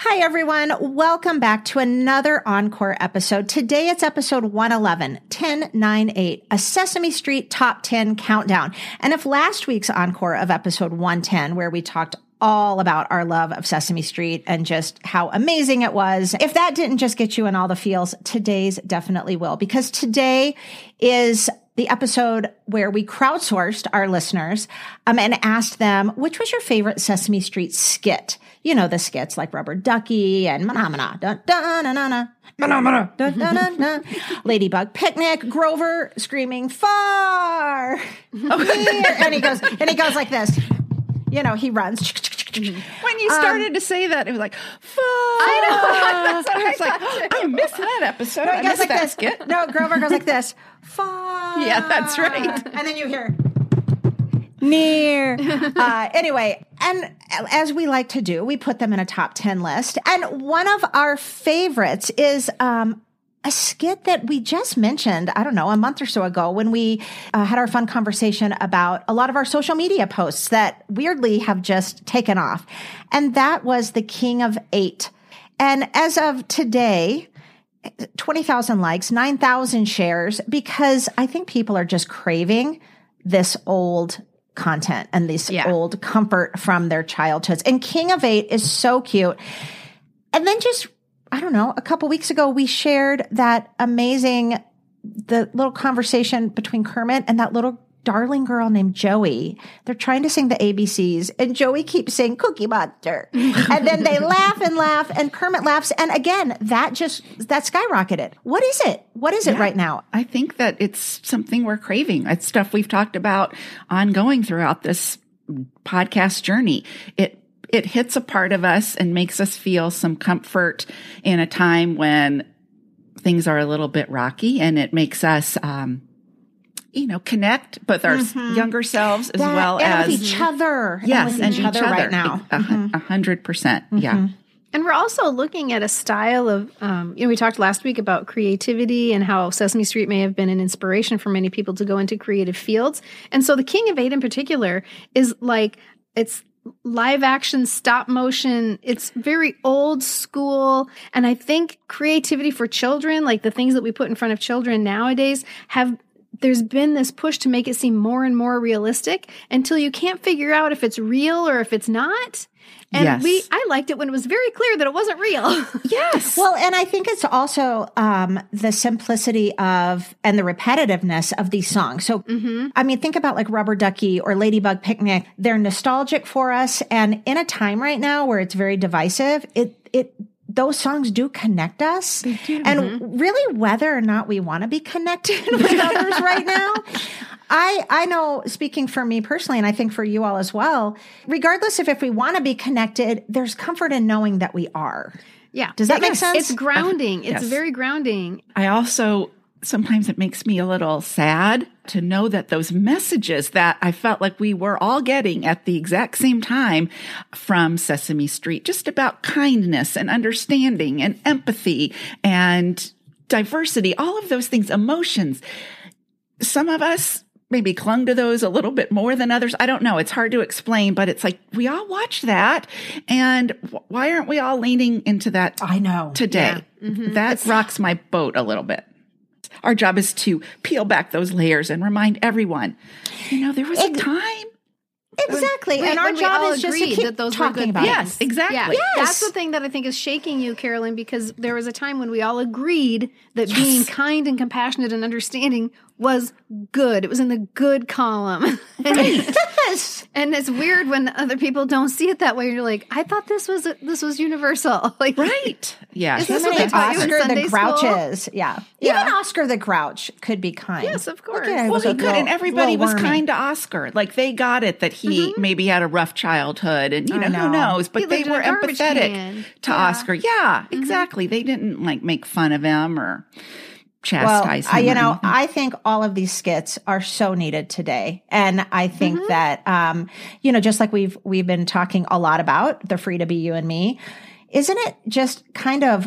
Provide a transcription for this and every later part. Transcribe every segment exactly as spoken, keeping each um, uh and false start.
Hi, everyone. Welcome back to another Encore episode. Today it's episode one eleven, ten nine eight, a Sesame Street Top ten Countdown. And if last week's Encore of episode one ten, where we talked all about our love of Sesame Street and just how amazing it was, if that didn't just get you in all the feels, today's definitely will. Because today is the episode where we crowdsourced our listeners um, and asked them, which was your favorite Sesame Street skit? You know, the skits like Rubber Ducky and Mana Dun Dun Dun Dun Dun Dun Dun Dun Ladybug Picnic, Grover screaming far, and he goes and he goes like this. You know, he runs. When you started um, to say that, it was like, far. I know. That's what I was like, I missed that episode. No, I missed like that this. skit. No, Grover goes like this. Far. Yeah, that's right. And then you hear near. Uh, anyway, and as we like to do, we put them in a top ten list. And one of our favorites is um, a skit that we just mentioned, I don't know, a month or so ago when we uh, had our fun conversation about a lot of our social media posts that weirdly have just taken off. And that was the King of Eight. And as of today, twenty thousand likes, nine thousand shares, because I think people are just craving this old content and this yeah. old comfort from their childhoods. And King of Eight is so cute. And then just, I don't know, a couple weeks ago, we shared that amazing, the little conversation between Kermit and that little darling girl named Joey. They're trying to sing the A B Cs and Joey keeps saying Cookie Monster. And then they laugh and laugh and Kermit laughs. And again, that just, that skyrocketed. What is it? What is it yeah, right now? I think that it's something we're craving. It's stuff we've talked about ongoing throughout this podcast journey. It It hits a part of us and makes us feel some comfort in a time when things are a little bit rocky, and it makes us, um, you know, connect with our mm-hmm. younger selves as that, well and as with each other. Yes, and, and each, each other other right now. A mm-hmm. hundred percent. Mm-hmm. Yeah. And we're also looking at a style of, um, you know, we talked last week about creativity and how Sesame Street may have been an inspiration for many people to go into creative fields. And so the King of Eight in particular is like, it's live action, stop motion. It's very old school. And I think creativity for children, like the things that we put in front of children nowadays, have there's been this push to make it seem more and more realistic until you can't figure out if it's real or if it's not. And yes. we, I liked it when it was very clear that it wasn't real. Yes. Well, and I think it's also um, the simplicity of and the repetitiveness of these songs. So, mm-hmm. I mean, think about like Rubber Ducky or Ladybug Picnic. They're nostalgic for us. And in a time right now where it's very divisive, it it those songs do connect us. They do. And Mm-hmm. really, whether or not we want to be connected with others right now, I, I know, speaking for me personally, and I think for you all as well, regardless of if we want to be connected, there's comfort in knowing that we are. Yeah. Does that it, make sense? It's grounding. Uh, yes. It's very grounding. I also, sometimes it makes me a little sad to know that those messages that I felt like we were all getting at the exact same time from Sesame Street, just about kindness and understanding and empathy and diversity, all of those things, emotions. Some of us maybe clung to those a little bit more than others. I don't know. It's hard to explain, but it's like we all watched that. And why aren't we all leaning into that I know. today? Yeah. Mm-hmm. That It's, rocks my boat a little bit. Our job is to peel back those layers and remind everyone, you know, there was a time. Exactly. When, and our when we job all is just to agreed keep that those were talking good about things. it. Yes, exactly. Yeah, Yes. that's the thing that I think is shaking you, Carolyn, because there was a time when we all agreed that yes. being kind and compassionate and understanding was good. It was in the good column. and, Yes. and it's weird when other people don't see it that way. You're like, I thought this was this was universal. Like, right? Yeah. Is Too this what many they taught you in Oscar Sunday the school? Grouches. Yeah. Yeah. Even Oscar the Grouch could be kind. Yes, of course. Look at it, it Well, was he a could, little- and everybody little was wormy. kind to Oscar. Like they got it that he Mm-hmm. maybe had a rough childhood, and you know, I know. who knows? But He they lived in were a garbage empathetic can. to Yeah. Oscar. Yeah, exactly. They didn't like make fun of him or Well, chastise him. I, you or know, anything. I think all of these skits are so needed today. And I think Mm-hmm. that, um, you know, just like we've, we've been talking a lot about the Free to Be You and Me, isn't it just kind of,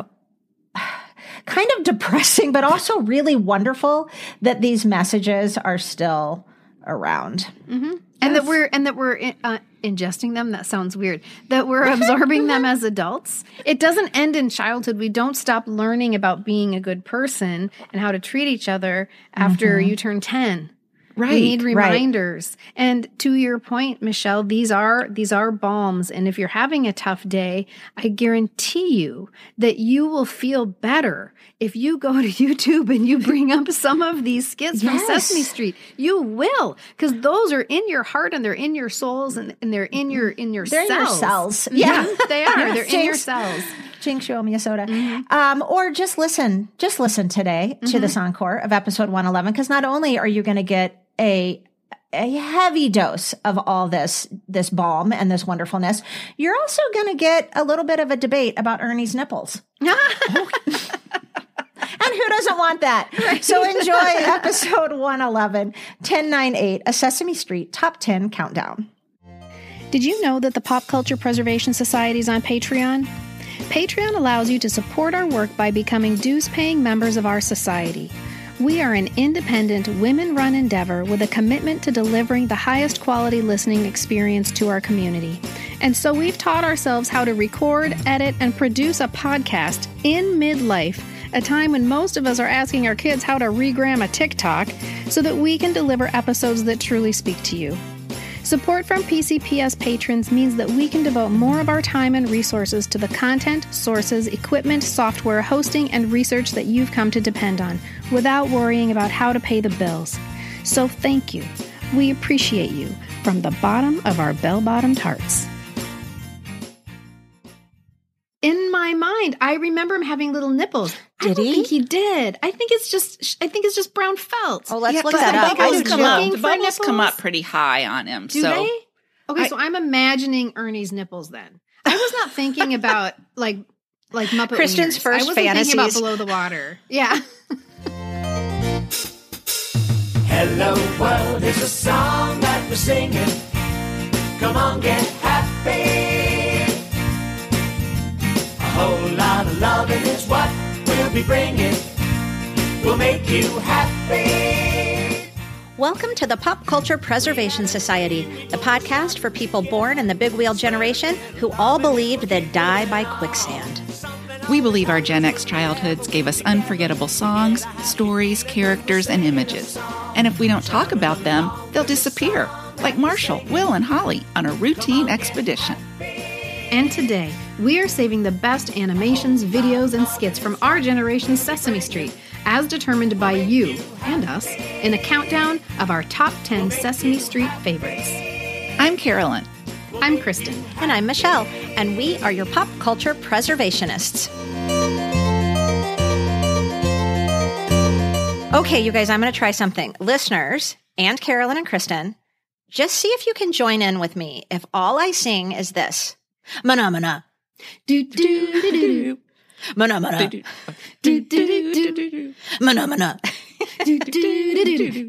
kind of depressing, but also really wonderful that these messages are still around? Mm-hmm. And that we're and that we're uh, ingesting them. That sounds weird. That we're absorbing them as adults. It doesn't end in childhood. We don't stop learning about being a good person and how to treat each other after mm-hmm. you turn ten. Right. We need reminders. Right. And to your point, Michelle, these are these are balms. And if you're having a tough day, I guarantee you that you will feel better if you go to YouTube and you bring up some of these skits yes. from Sesame Street. You will, because those are in your heart and they're in your souls and, and they're in your in your they're cells. in your cells. Yeah, they are. Yes. They're Jinx. in your cells. Jinx, you owe me a soda. Mm-hmm. Um, or just listen, just listen today to mm-hmm. this encore of episode one eleven, because not only are you going to get a a heavy dose of all this this balm and this wonderfulness, you're also going to get a little bit of a debate about Ernie's nipples. Oh. And who doesn't want that? Right. So enjoy episode one eleven, ten ninety-eight, a Sesame Street Top ten Countdown. Did you know that the Pop Culture Preservation Society is on Patreon? Patreon allows you to support our work by becoming dues-paying members of our society. We are an independent, women-run endeavor with a commitment to delivering the highest quality listening experience to our community. And so we've taught ourselves how to record, edit, and produce a podcast in midlife, a time when most of us are asking our kids how to regram a TikTok, so that we can deliver episodes that truly speak to you. Support from P C P S patrons means that we can devote more of our time and resources to the content, sources, equipment, software, hosting, and research that you've come to depend on, without worrying about how to pay the bills. So thank you. We appreciate you from the bottom of our bell-bottomed hearts. In my mind, I remember him having little nipples. Did I don't he? think he did. I think it's just. I think it's just brown felt. Oh, let's yeah, look but that the up. bubbles I do come too. up. The for bubbles nipples? come up pretty high on him. Do so they? Okay, I, so I'm imagining Ernie's nipples. Then I was not thinking about like like Muppet Kristen's wieners. first I wasn't fantasies. thinking about below the water. Yeah. Hello world is a song that we're singing. Come on, get happy. A whole lot of loving is what we'll be bringing. We'll make you happy. Welcome to the Pop Culture Preservation Society, the podcast for people born in the big wheel generation who all believed they'd die by quicksand. we believe our Gen X childhoods gave us unforgettable songs, stories, characters, and images. And if we don't talk about them, they'll disappear, like Marshall, Will, and Holly on a routine expedition. And today, we are saving the best animations, videos, and skits from our generation's Sesame Street, as determined by you and us, in a countdown of our top ten Sesame Street favorites. I'm Carolyn. I'm Kristen. And I'm Michelle, and we are your pop culture preservationists. Okay, you guys, I'm going to try something. Listeners, and Carolyn and Kristen, just see if you can join in with me if all I sing is this. Mana mana. Do do do do. Mana mana. Do do do do. Mana mana. Do do do do.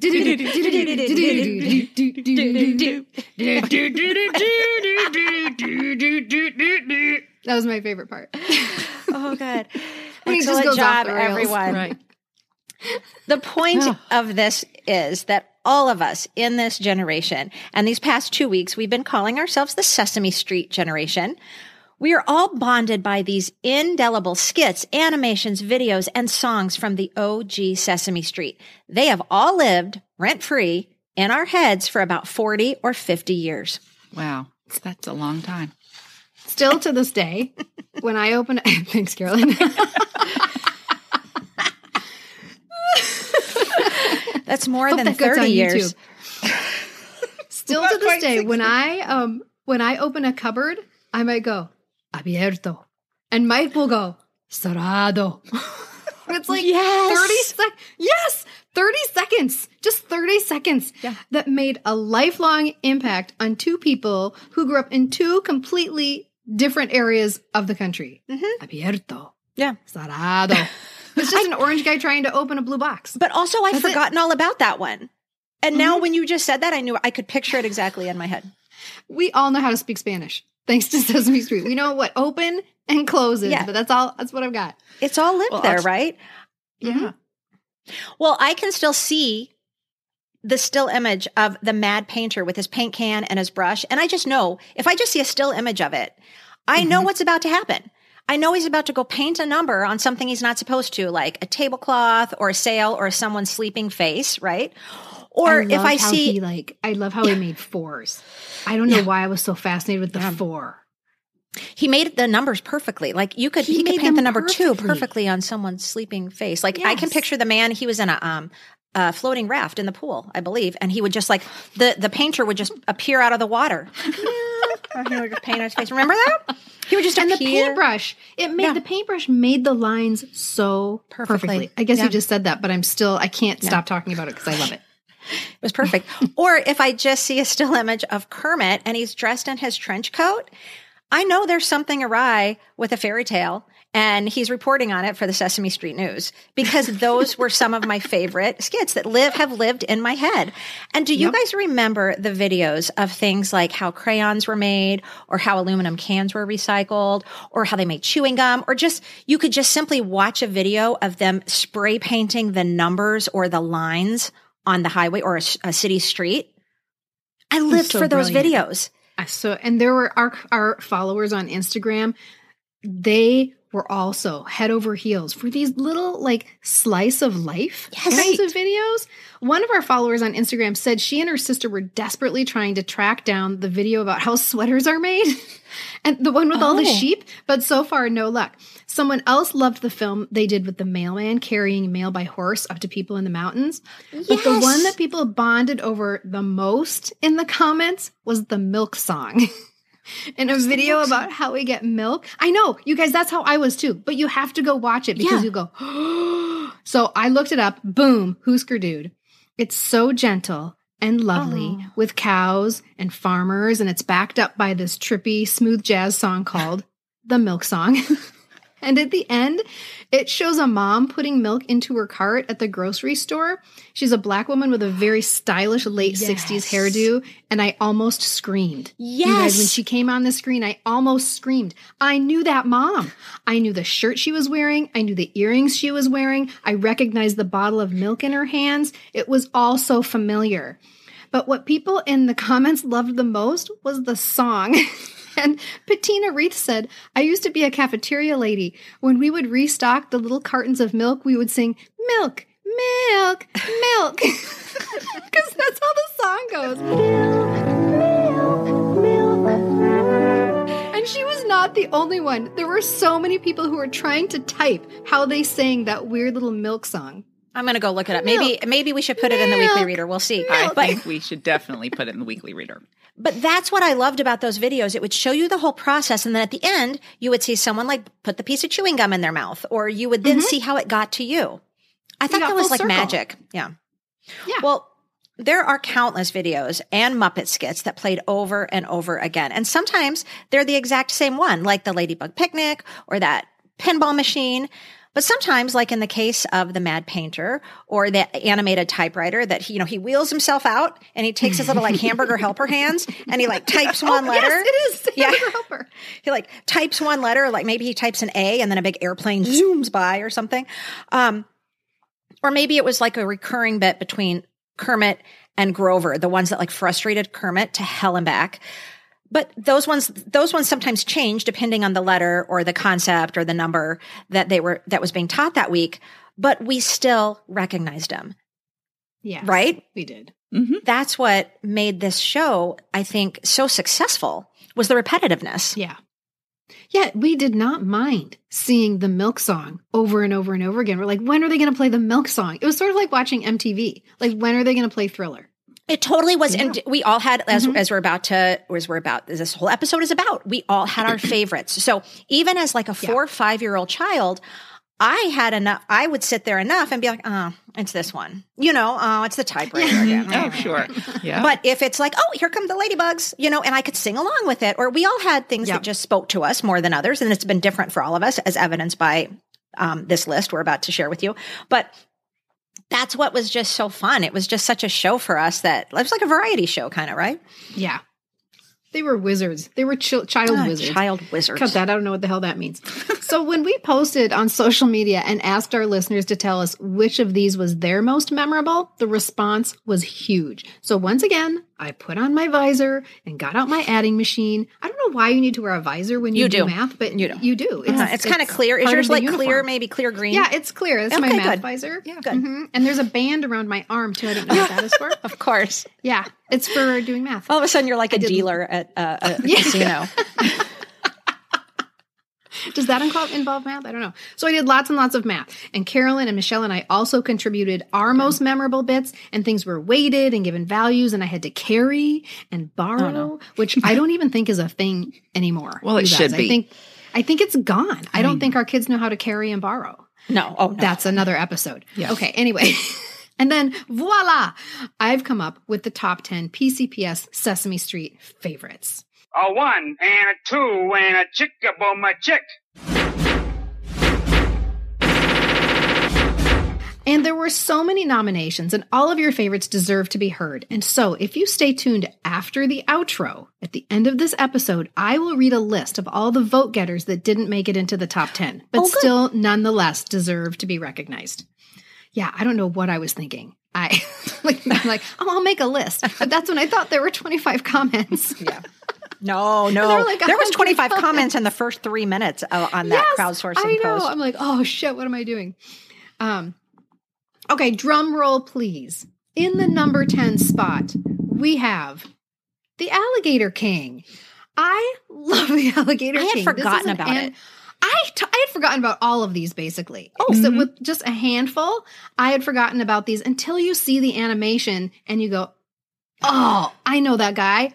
That was my favorite part. Oh, good. When he just Excellent goes off job, the rails. everyone. Right. The point of this is that all of us in this generation, and these past two weeks, we've been calling ourselves the Sesame Street generation. We are all bonded by these indelible skits, animations, videos, and songs from the O G Sesame Street. They have all lived rent-free in our heads for about forty or fifty years. Wow, that's a long time. Still to this day, when I open thanks, Carolyn. That's more Hope than that goes thirty on years. Still to this day, when I um when I open a cupboard, I might go abierto, and Mike will go cerrado. It's like Yes. thirty sec. Yes, thirty seconds. Just thirty seconds. Yeah. That made a lifelong impact on two people who grew up in two completely different areas of the country. Mm-hmm. Abierto, Yeah. cerrado. It's just an orange guy trying to open a blue box. But also, I've That's it. forgotten all about that one. And now Mhm. when you just said that, I knew I could picture it exactly in my head. We all know how to speak Spanish, thanks to Sesame Street. We know what open and close is, Yeah. but that's all. That's what I've got. It's all lived Well, there, I'll- right? Yeah. Well, I can still see the still image of the mad painter with his paint can and his brush. And I just know if I just see a still image of it, I know what's about to happen. I know he's about to go paint a number on something he's not supposed to, like a tablecloth or a sail or someone's sleeping face, right? Or I if I how see, he, like, I love how he made fours. I don't know why I was so fascinated with the Yeah. four. he made the numbers perfectly. Like you could, He he, could made paint the them number two perfectly. perfectly on someone's sleeping face. Like I can Yes. picture the man, he was in a, um, a floating raft in the pool, I believe. And he would just like, the, the painter would just appear out of the water. And he would just paint his face. Remember that? He would just And the appear. paintbrush, it made Yeah. the paintbrush made the lines so Perfectly. perfectly. I guess Yeah. you just said that, but I'm still I can't stop talking about it because I love it. It was perfect. Or if I just see a still image of Kermit and he's dressed in his trench coat, I know there's something awry with a fairy tale, and he's reporting on it for the Sesame Street News, because those were some of my favorite skits that live have lived in my head. And do you Yep. guys remember the videos of things like how crayons were made, or how aluminum cans were recycled, or how they made chewing gum, or just you could just simply watch a video of them spray painting the numbers or the lines on the highway or a, a city street? I lived so for those brilliant. videos. I So and there were our our followers on Instagram. They were also head over heels for these little like slice of life Yes. kinds Right. of videos. One of our followers on Instagram said she and her sister were desperately trying to track down the video about how sweaters are made. And the one with all the Oh. sheep, but so far no luck. Someone else loved the film they did with the mailman carrying mail by horse up to people in the mountains. But the Yes. one that people bonded over the most in the comments was the milk song. In a video about how we get milk. I know, you guys, that's how I was too, but you have to go watch it because Yeah. you go, so I looked it up. Boom, Husker Dude. It's so gentle and lovely Oh. with cows and farmers, and it's backed up by this trippy, smooth jazz song called The Milk Song. And at the end, it shows a mom putting milk into her cart at the grocery store. She's a black woman with a very stylish late sixties Yes. hairdo, and I almost screamed. Yes. You guys, when she came on the screen, I almost screamed. I knew that mom. I knew the shirt she was wearing. I knew the earrings she was wearing. I recognized the bottle of milk in her hands. It was all so familiar. But what people in the comments loved the most was the song. And Patina Reith said, I used to be a cafeteria lady. When we would restock the little cartons of milk, we would sing, milk, milk, milk. Because that's how the song goes. And she was not the only one. There were so many people who were trying to type how they sang that weird little milk song. I'm going to go look it up. Maybe maybe we should put it in the Weekly Milk. Reader. We'll see. I But think we should definitely put it in the Weekly Reader. But that's what I loved about those videos. It would show you the whole process. And then at the end, you would see someone like put the piece of chewing gum in their mouth, or you would then see how it got to you. I thought got that was full like circle. magic. Yeah. Yeah. Well, there are countless videos and Muppet skits that played over and over again. And sometimes they're the exact same one, like the Ladybug Picnic or that pinball machine. But sometimes, like in the case of the Mad Painter or the animated typewriter, that he, you know, he wheels himself out and he takes his little like hamburger helper hands and he like types one letter. Yes, it is. Yeah. Hamburger helper. He like types one letter, like maybe he types an A and then a big airplane zooms by or something. Um, or maybe it was like a recurring bit between Kermit and Grover, the ones that like frustrated Kermit to hell and back. But those ones, those ones sometimes change depending on the letter or the concept or the number that they were, that was being taught that week. But we still recognized them, Yes, right? we did. Mm-hmm. That's what made this show, I think, so successful, was the repetitiveness. Yeah. Yeah, we did not mind seeing the milk song over and over and over again. We're like, when are they going to play the milk song? It was sort of like watching M T V. Like, when are they going to play Thriller? It totally was. And we all had, as, Mhm. as we're about to, as we're about, as this whole episode is about, we all had our favorites. So even as like a four or five year old child, I had enough, I would sit there enough and be like, oh, it's this one, you know, oh, it's the typewriter again. Oh, sure. Yeah. But if it's like, oh, here come the ladybugs, you know, and I could sing along with it, or we all had things Yep. that just spoke to us more than others. And it's been different for all of us, as evidenced by um, this list we're about to share with you. But that's what was just so fun. It was just such a show for us that it was like a variety show kind of, right? Yeah. They were wizards. They were ch- child Ah, wizards. child wizards. Cut that. I don't know what the hell that means. So when we posted on social media and asked our listeners to tell us which of these was their most memorable, the response was huge. So once again, I put on my visor and got out my adding machine. I don't know why you need to wear a visor when you, You do. do. math, but You do. You do. Uh, it's kind of clear. Is part yours of the like clear, uniform. maybe clear green? Yeah, it's clear. That's my Okay, math good. visor. Yeah, good. Mhm. And there's a band around my arm too. I didn't know what that is for. Of course. Yeah, it's for doing math. All of a sudden, you're like a did- dealer at uh, a Yeah. casino. Does that involve, involve math? I don't know. So I did lots and lots of math. And Carolyn and Michelle and I also contributed our most memorable bits, and things were weighted and given values, and I had to carry and borrow, Oh, no. which I don't even think is a thing anymore. Well, it you guys. should I be. think, I think it's gone. I don't think our kids know how to carry and borrow. No. Oh, no. That's another episode. Yeah. Okay, anyway. And then voila, I've come up with the top ten P C P S Sesame Street favorites. A one and a two and a chick-a-boom a chick. And there were so many nominations, and all of your favorites deserve to be heard. And so, if you stay tuned after the outro, at the end of this episode, I will read a list of all the vote getters that didn't make it into the top ten, but Oh, good. still nonetheless deserve to be recognized. Yeah, I don't know what I was thinking. I like, I'm like, oh, I'll make a list. But that's when I thought there were twenty-five comments. Yeah. No, There no. were like there was one hundred twenty-five comments. comments in the first three minutes uh, on that Yes, crowdsourcing I know. post. I'm like, oh shit, what am I doing? Um, okay, drum roll, please. In the number ten spot, we have the Alligator King. I love the Alligator I had King. This is forgotten an about an- it. I, t- I had forgotten about all of these basically. Oh. Except Mm-hmm. with just a handful, I had forgotten about these until you see the animation and you go, oh, I know that guy.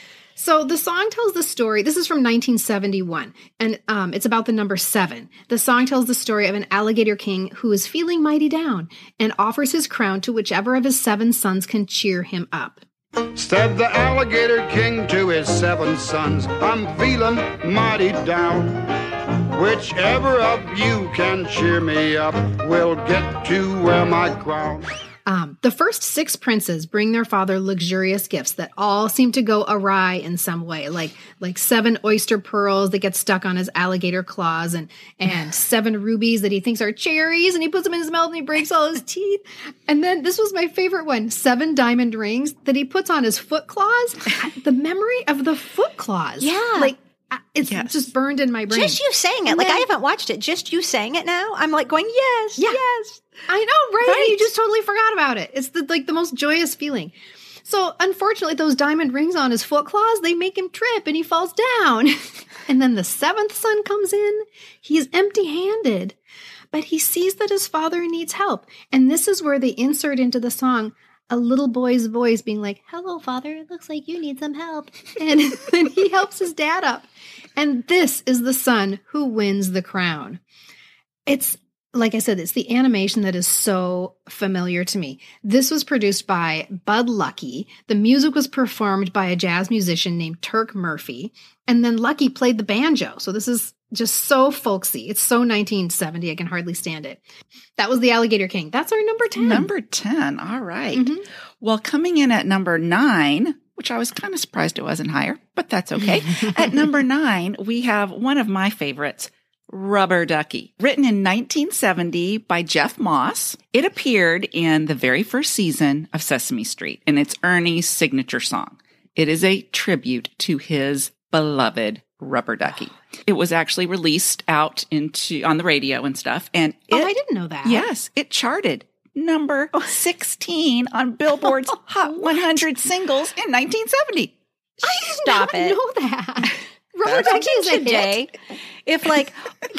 So the song tells the story. This is from nineteen seventy-one, and um, it's about the number seven. The song tells the story of an alligator king who is feeling mighty down and offers his crown to whichever of his seven sons can cheer him up. Said the alligator king to his seven sons, I'm feeling mighty down. Whichever of you can cheer me up will get to wear my crown. Um, the first six princes bring their father luxurious gifts that all seem to go awry in some way, like like seven oyster pearls that get stuck on his alligator claws, and and seven rubies that he thinks are cherries, and he puts them in his mouth and he breaks all his teeth. And then this was my favorite one: seven diamond rings that he puts on his foot claws. The memory of the foot claws, Yeah. like uh, it's Yes. just burned in my brain. Just you saying it. And Like, then- I haven't watched it. Just you saying it now. I'm like going, yes, Yeah. yes. I know, right? Right. You just totally forgot about it. It's the like the most joyous feeling. So unfortunately, those diamond rings on his foot claws, they make him trip and he falls down. And then the seventh son comes in. He's empty-handed, but he sees that his father needs help. And this is where they insert into the song a little boy's voice being like, hello, father, it looks like you need some help. And then he helps his dad up. And this is the son who wins the crown. It's, like I said, it's the animation that is so familiar to me. This was produced by Bud Lucky. The music was performed by a jazz musician named Turk Murphy. And then Lucky played the banjo. So this is just so folksy. It's so nineteen seventy. I can hardly stand it. That was the Alligator King. That's our number ten. Number ten. All right. Mhm. Well, coming in at number nine, which I was kind of surprised it wasn't higher, but that's okay. At number nine, we have one of my favorites, Rubber Ducky. Written in nineteen seventy by Jeff Moss, it appeared in the very first season of Sesame Street, and it's Ernie's signature song. It is a tribute to his beloved Rubber Ducky. It was actually released out into on the radio and stuff, and it, Oh, I didn't know that. yes, it charted number sixteen on Billboard's Hot one hundred singles in nineteen seventy. I did Stop not it. know that. Rubber That's Ducky is a hit. today. If like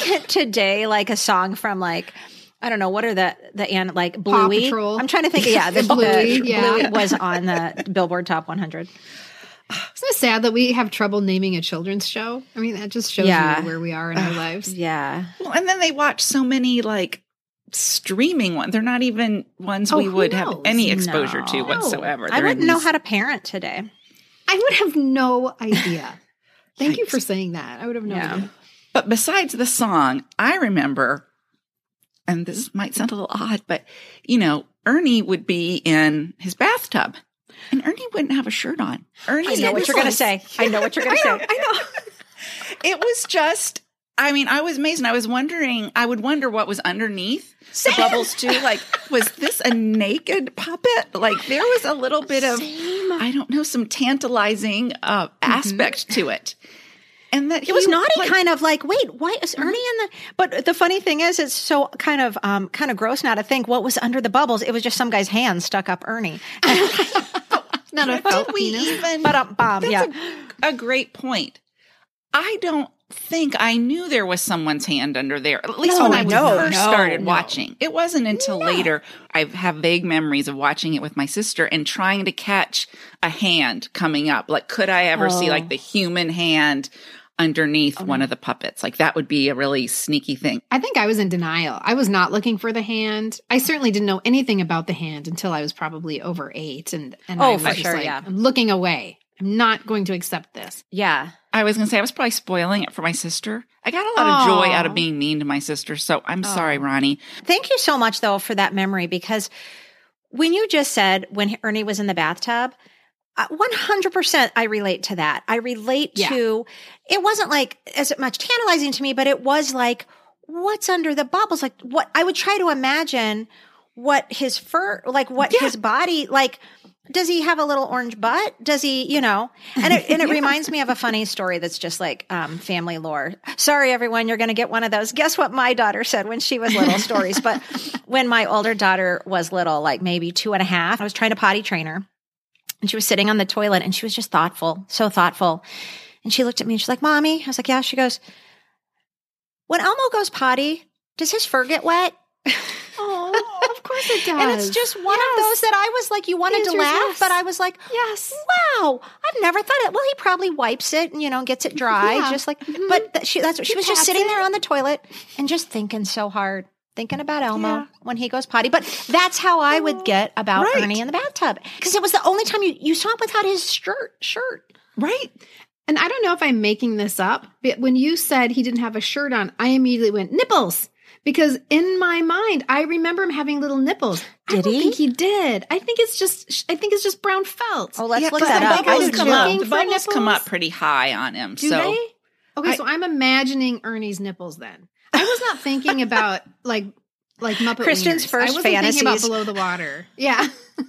today, like a song from like, I don't know, what are the, the, and like Bluey. Patrol. I'm trying to think. Yeah. The, Bluey, the- yeah. Bluey was on the Billboard Top one hundred. Isn't it sad that we have trouble naming a children's show? I mean, that just shows Yeah. you where we are in our lives. Yeah. Well, and then they watch so many like streaming ones. They're not even ones Oh, we who would have knows? any exposure to No. whatsoever. I They're in wouldn't know these- how to parent today. I would have no idea. Thank you Yikes. for saying that. I would have no Yeah. idea. But besides the song, I remember, and this might sound a little odd, but you know, Ernie would be in his bathtub And Ernie wouldn't have a shirt on. Ernie, I know what you're going to say. I know what you're going to say. I know. It was just, I mean, I was amazed, and I was wondering, I would wonder what was underneath the bubbles too. Like, was this a naked puppet? Like, there was a little bit of, Same. I don't know, some tantalizing uh, aspect mm-hmm. to it. And that it was he, naughty, like, kind of like, wait, why is Ernie in the? But the funny thing is, it's so kind of um, kind of gross now to think what was under the bubbles. It was just some guy's hand stuck up Ernie. Not a felt Did we penis. even? But um, bomb, That's yeah. a, a great point. I don't think I knew there was someone's hand under there. At least No, when I was no, first no, started no. watching. It wasn't until later I have vague memories of watching it with my sister and trying to catch a hand coming up. Like, could I ever see like the human hand underneath Oh, one no. of the puppets? Like, that would be a really sneaky thing. I think I was in denial. I was not looking for the hand. I certainly didn't know anything about the hand until I was probably over eight. And, and Oh, I was for just sure, like, yeah. I'm looking away. I'm not going to accept this. Yeah. I was going to say, I was probably spoiling it for my sister. I got a lot of joy Aw. out of being mean to my sister. So I'm sorry, Ronnie. Thank you so much, though, for that memory, because when you just said when Ernie was in the bathtub, uh, one hundred percent I relate to that. I relate Yeah. to, it wasn't like as much tantalizing to me, but it was like, what's under the bubbles? Like, what I would try to imagine what his fur, like what his body, like, does he have a little orange butt? Does he, you know, and it, and it reminds me of a funny story that's just like um, family lore. Sorry, everyone, you're going to get one of those. Guess what my daughter said when she was little stories. But when my older daughter was little, like maybe two and a half, I was trying to potty train her. And she was sitting on the toilet and she was just thoughtful, so thoughtful. And she looked at me and she's like, Mommy. I was like, yeah. She goes, when Elmo goes potty, does his fur get wet? Oh, of course it does. And it's just one Yes. of those that I was like, you wanted The to answer is laugh, yes. but I was like, Yes. wow, I've never thought of it. Well, he probably wipes it and, you know, gets it dry, Yeah. just like, Mhm. but th- she, that's what she He was just pats sitting it. there on the toilet and just thinking so hard, thinking about Elmo Yeah. when he goes potty. But that's how I would get about Right. Ernie in the bathtub, because it was the only time you, you saw him without his shirt, shirt. Right? And I don't know if I'm making this up, but when you said he didn't have a shirt on, I immediately went, nipples. Because in my mind, I remember him having little nipples. I Did don't he? think he did. I think it's just, I think it's just brown felt. Oh, let's Yeah, look but that the up. I bubbles do come too. up. Looking The for bubbles come nipples? up pretty high on him. Do so they? Okay, I- so I'm imagining Ernie's nipples then. I was not thinking about like like Muppet Kristen's wieners. first I wasn't thinking about fantasies. below the water. Yeah.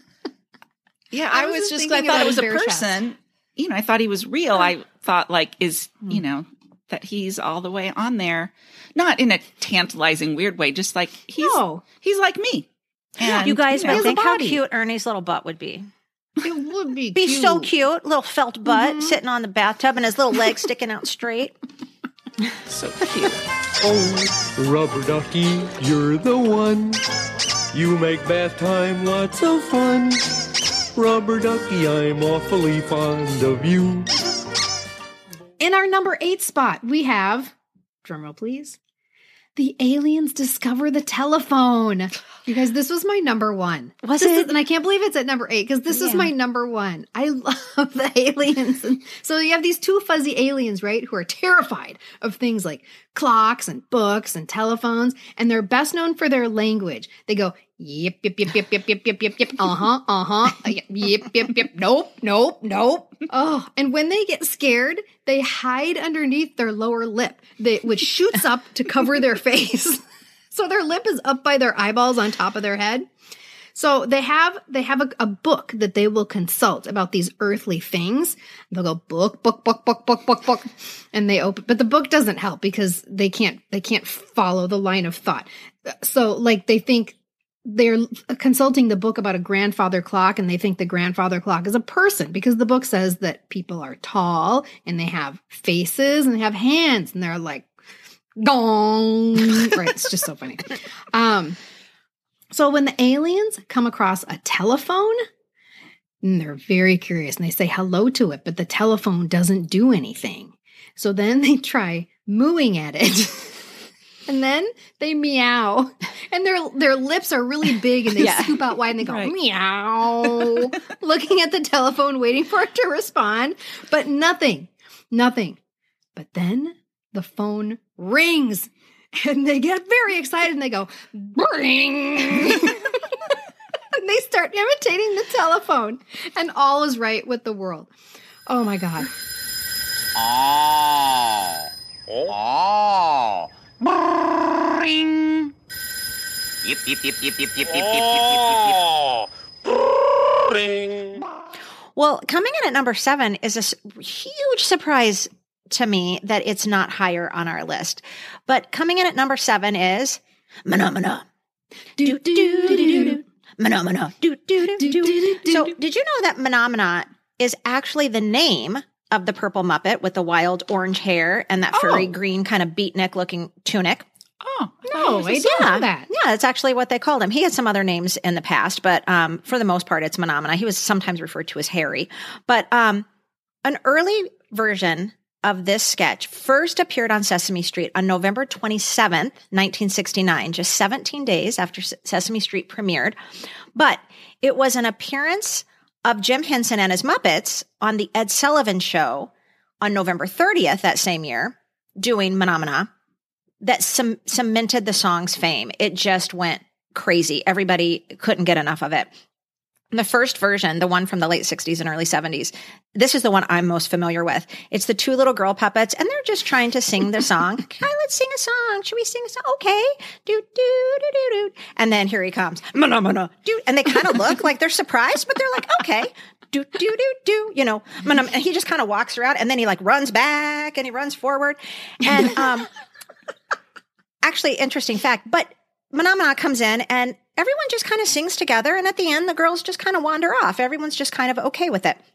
yeah, I I, was was just just, I thinking thought about it was his a bare chest. person. You know, I thought he was real. I thought like, is, you know, that he's all the way on there. Not in a tantalizing weird way, just like he's No. he's like me. And, You guys you know, might has a think how body. cute Ernie's little butt would be. It would be Be cute. so cute, little felt butt sitting on the bathtub and his little legs sticking out straight. so cute. Oh, rubber ducky, you're the one. You make bath time lots of fun. Rubber ducky, I'm awfully fond of you. In our number eight spot, we have, drumroll please, the aliens discover the telephone. You guys, this was my number one. Was This it? is- and I can't believe it's at number eight because this is Yeah. my number one. I love the aliens. And so you have these two fuzzy aliens, right, who are terrified of things like clocks and books and telephones, and they're best known for their language. They go, yip, yip, yip, yip, yip, yip, yip, yip, yip, uh-huh, uh-huh, yip, yip, yip, yip, nope, nope, nope. Oh, and when they get scared, they hide underneath their lower lip, they, which shoots up to cover their face. So their lip is up by their eyeballs on top of their head. So they have they have a, a book that they will consult about these earthly things. They'll go book, book, book, book, book, book, book, and they open. But the book doesn't help because they can't they can't follow the line of thought. So like they think they're consulting the book about a grandfather clock, and they think the grandfather clock is a person because the book says that people are tall and they have faces and they have hands, and they're like gong. Right? It's just so funny. Um. So when the aliens come across a telephone, and they're very curious and they say hello to it, but the telephone doesn't do anything. So then they try mooing at it. And then they meow. And their their lips are really big and they Yeah. scoop out wide and they go Right. meow, looking at the telephone, waiting for it to respond, but nothing. Nothing. But then the phone rings. And they get very excited and they go, bring. And they start imitating the telephone, and all is right with the world. Oh my God. Oh. Oh. Bring. Yip, yip, yip, yip, yip, yip, yip, yip, yip, yip, Ring. Well, coming in at number seven is a s- huge surprise to me that it's not higher on our list. But coming in at number seven is Mana-mana. Do, do, do, do, do. Mana-mana. Do, do, do, do. So did you know that Mana-mana is actually the name of the purple Muppet with the wild orange hair and that furry Oh. green kind of beatnik looking tunic? Oh, No, I didn't know that. Yeah, that's actually what they called him. He had some other names in the past, but um, for the most part, it's Mana-mana. He was sometimes referred to as Harry. But um, an early version of this sketch first appeared on Sesame Street on November twenty-seventh, nineteen sixty-nine, just seventeen days after S- Sesame Street premiered. But it was an appearance of Jim Henson and his Muppets on the Ed Sullivan Show on November thirtieth that same year, doing Mana-mana, that c- cemented the song's fame. It just went crazy. Everybody couldn't get enough of it. The first version, the one from the late sixties and early seventies, this is the one I'm most familiar with. It's the two little girl puppets, and they're just trying to sing the song. Okay, let's sing a song. Should we sing a song? Okay. Do, do, do, do, do. And then here he comes. Mana-mana. Do. And they kind of look like they're surprised, but they're like, okay. Do, do, do, do. You know, mana- and he just kind of walks around, and then he like runs back, and he runs forward. And um, actually, interesting fact, but Mana-mana comes in, and everyone just kind of sings together. And at the end, the girls just kind of wander off. Everyone's just kind of okay with it.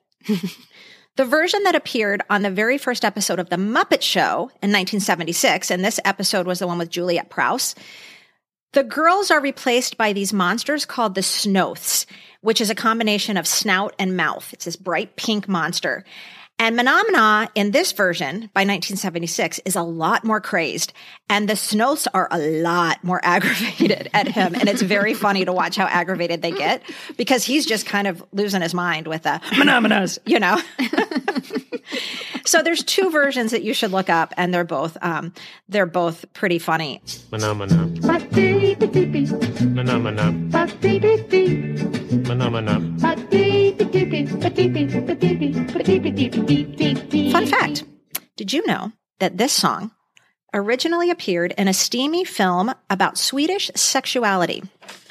The version that appeared on the very first episode of The Muppet Show in nineteen seventy-six, and this episode was the one with Juliet Prowse, the girls are replaced by these monsters called the Snoths, which is a combination of snout and mouth. It's this bright pink monster. And Mana-mana in this version by nineteen seventy-six is a lot more crazed, and the Snoths are a lot more aggravated at him. And it's very funny to watch how aggravated they get because he's just kind of losing his mind with the Mana-manas, you know? So there's two versions that you should look up, and they're both um, they're both pretty funny. Mana-mana. Mana-mana. Mana-mana. Fun fact, did you know that this song originally appeared in a steamy film about Swedish sexuality?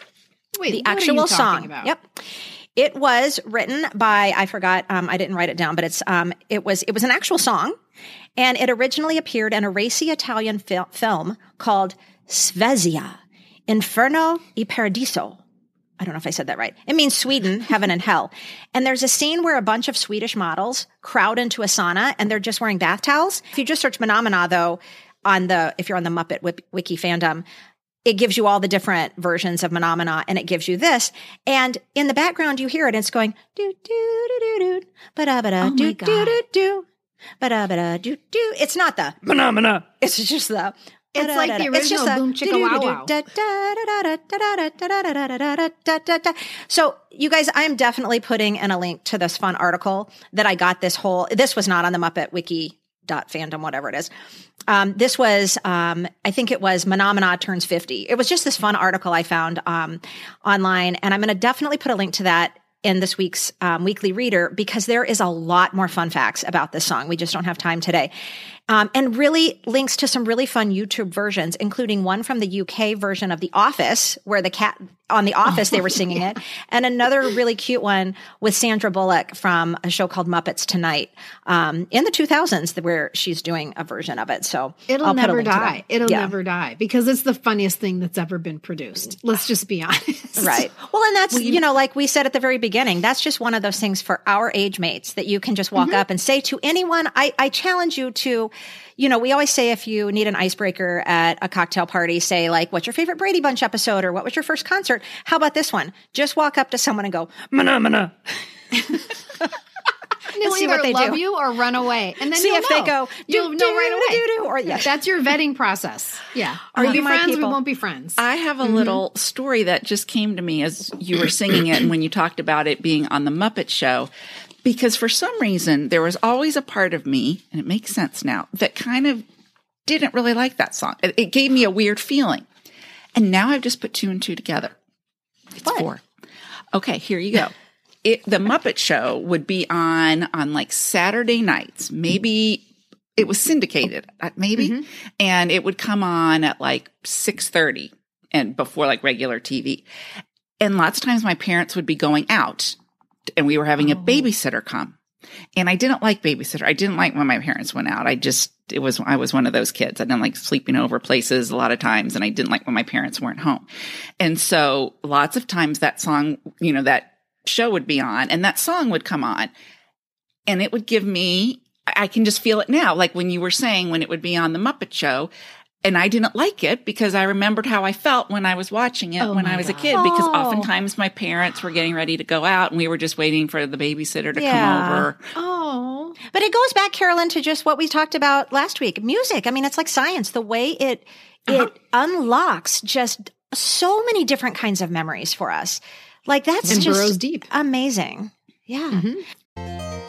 Wait, The what are you actual talking song. about? Yep. It was written by, I forgot, um, I didn't write it down, but it's um, it was it was an actual song, and it originally appeared in a racy Italian fil- film called Svezia, Inferno e Paradiso. I don't know if I said that right. It means Sweden, heaven and hell. And there's a scene where a bunch of Swedish models crowd into a sauna, and they're just wearing bath towels. If you just search Mana-mana, though, on the if you're on the Muppet Wiki, Wiki fandom, it gives you all the different versions of Mana-mana, and it gives you this. And in the background, you hear it, and it's going, do, do, do, do, do, ba-da-ba-da, Oh my do, God. do, do, do, ba-da-ba-da, do, do. It's not the Mana-mana. It's just the... It's like the It's just original the Boom Chicka Wow Wow. da- da- da- da- da- da- da- da- da- da- da- da- da- da- da. So, you guys, I am definitely putting in a link to this fun article that I got this whole, this was not on the Muppet Wiki dot fandom, whatever it is. Um, this was, um, I think it was Mana-mana turns fifty. It was just this fun article I found um, online, and I'm going to definitely put a link to that in this week's um, weekly reader because there is a lot more fun facts about this song. We just don't have time today. Um, and really links to some really fun YouTube versions, including one from the U K version of The Office, where the cat on The Office, they were singing it, and another really cute one with Sandra Bullock from a show called Muppets Tonight um, in the two thousands, where she's doing a version of it. So It'll I'll put a never link to that. die. It'll Yeah. never die because it's the funniest thing that's ever been produced. Let's just be honest. Right. Well, and that's, you know, like we said at the very beginning, that's just one of those things for our age mates that you can just walk up and say to anyone. I, I challenge you to, you know, we always say if you need an icebreaker at a cocktail party, say like, what's your favorite Brady Bunch episode or what was your first concert? How about this one? Just walk up to someone and go, Mana-mana. They'll see what either they love do. you or run away. And then See you'll if know. they go, you'll do, know do, right away. do, do, or yes. That's your vetting process. Yeah. Are We'll you be my friends, we people? won't be friends. I have a little story that just came to me as you were singing it and when you talked about it being on the Muppet Show. Because for some reason, there was always a part of me, and it makes sense now, that kind of didn't really like that song. It, it gave me a weird feeling. And now I've just put two and two together. It's What? four. Okay, here you go. It, the Muppet Show would be on on like Saturday nights. Maybe it was syndicated, maybe, mm-hmm. and it would come on at like six thirty and before like regular T V. And lots of times my parents would be going out, and we were having oh. a babysitter come. And I didn't like babysitter. I didn't like when my parents went out. I just, it was, I was one of those kids. I didn't like sleeping over places a lot of times. And I didn't like when my parents weren't home. And so lots of times that song, you know, that show would be on and that song would come on and it would give me, I can just feel it now. Like when you were saying when it would be on the Muppet Show. And I didn't like it because I remembered how I felt when I was watching it oh when I was God. a kid, because oh. oftentimes my parents were getting ready to go out and we were just waiting for the babysitter to yeah. come over. Oh, But it goes back, Carolyn, to just what we talked about last week. Music. I mean, it's like science. The way it, it Uh-huh. unlocks just so many different kinds of memories for us. Like that's and just burrows deep. amazing. Yeah. Mm-hmm.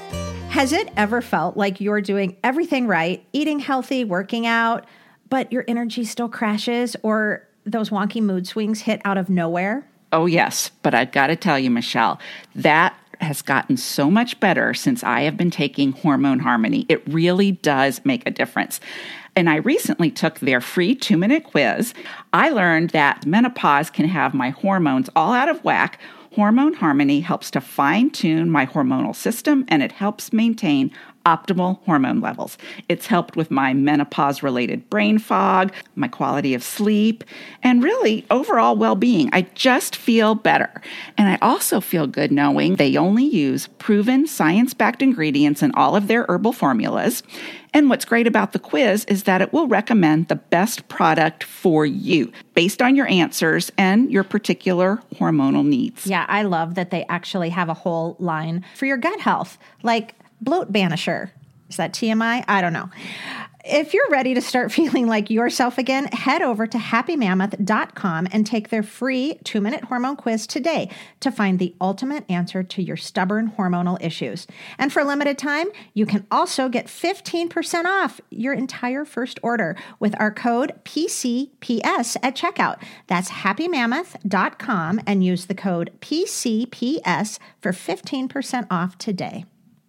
Has it ever felt like you're doing everything right, eating healthy, working out, but your energy still crashes or those wonky mood swings hit out of nowhere? Oh, yes. But I've got to tell you, Michelle, that has gotten so much better since I have been taking Hormone Harmony. It really does make a difference. And I recently took their free two-minute quiz. I learned that menopause can have my hormones all out of whack. Hormone Harmony helps to fine-tune my hormonal system, and it helps maintain optimal hormone levels. It's helped with my menopause-related brain fog, my quality of sleep, and really overall well-being. I just feel better. And I also feel good knowing they only use proven science-backed ingredients in all of their herbal formulas. And what's great about the quiz is that it will recommend the best product for you based on your answers and your particular hormonal needs. Yeah, I love that they actually have a whole line for your gut health, like bloat banisher. Is that T M I? I don't know. If you're ready to start feeling like yourself again, head over to happy mammoth dot com and take their free two-minute hormone quiz today to find the ultimate answer to your stubborn hormonal issues. And for a limited time, you can also get fifteen percent off your entire first order with our code P C P S at checkout. That's happy mammoth dot com and use the code P C P S for fifteen percent off today.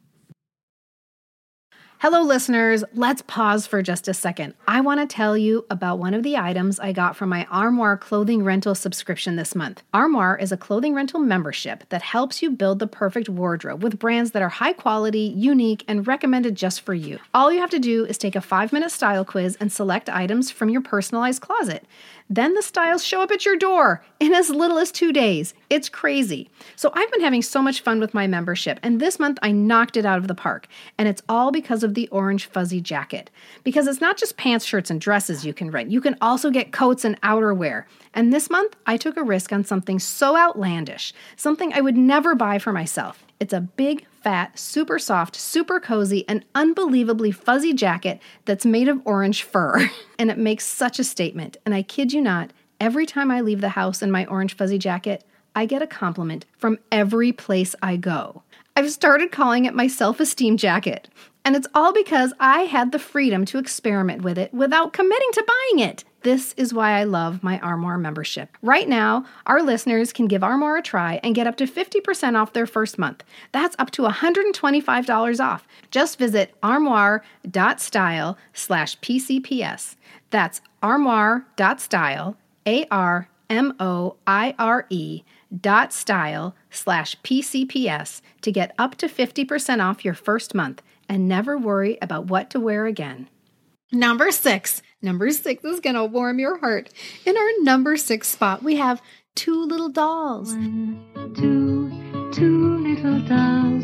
Hello, listeners. Let's pause for just a second. I want to tell you about one of the items I got from my Armoire clothing rental subscription this month. Armoire is a clothing rental membership that helps you build the perfect wardrobe with brands that are high quality, unique, and recommended just for you. All you have to do is take a five-minute style quiz and select items from your personalized closet. Then the styles show up at your door in as little as two days. It's crazy. So I've been having so much fun with my membership, and this month I knocked it out of the park. And it's all because of the orange fuzzy jacket. Because it's not just pants, shirts, and dresses you can rent. You can also get coats and outerwear. And this month I took a risk on something so outlandish, something I would never buy for myself. It's a big, fat, super soft, super cozy, and unbelievably fuzzy jacket that's made of orange fur. And it makes such a statement. And I kid you not, every time I leave the house in my orange fuzzy jacket, I get a compliment from every place I go. I've started calling it my self-esteem jacket. And it's all because I had the freedom to experiment with it without committing to buying it. This is why I love my Armoire membership. Right now, our listeners can give Armoire a try and get up to fifty percent off their first month. That's up to one hundred twenty-five dollars off. Just visit armoire.style slash PCPS. That's armoire.style, A R M O I R E dot style slash PCPS to get up to fifty percent off your first month and never worry about what to wear again. Number six. Number six is going to warm your heart. In our number six spot, we have Two Little Dolls. One, two, two little dolls.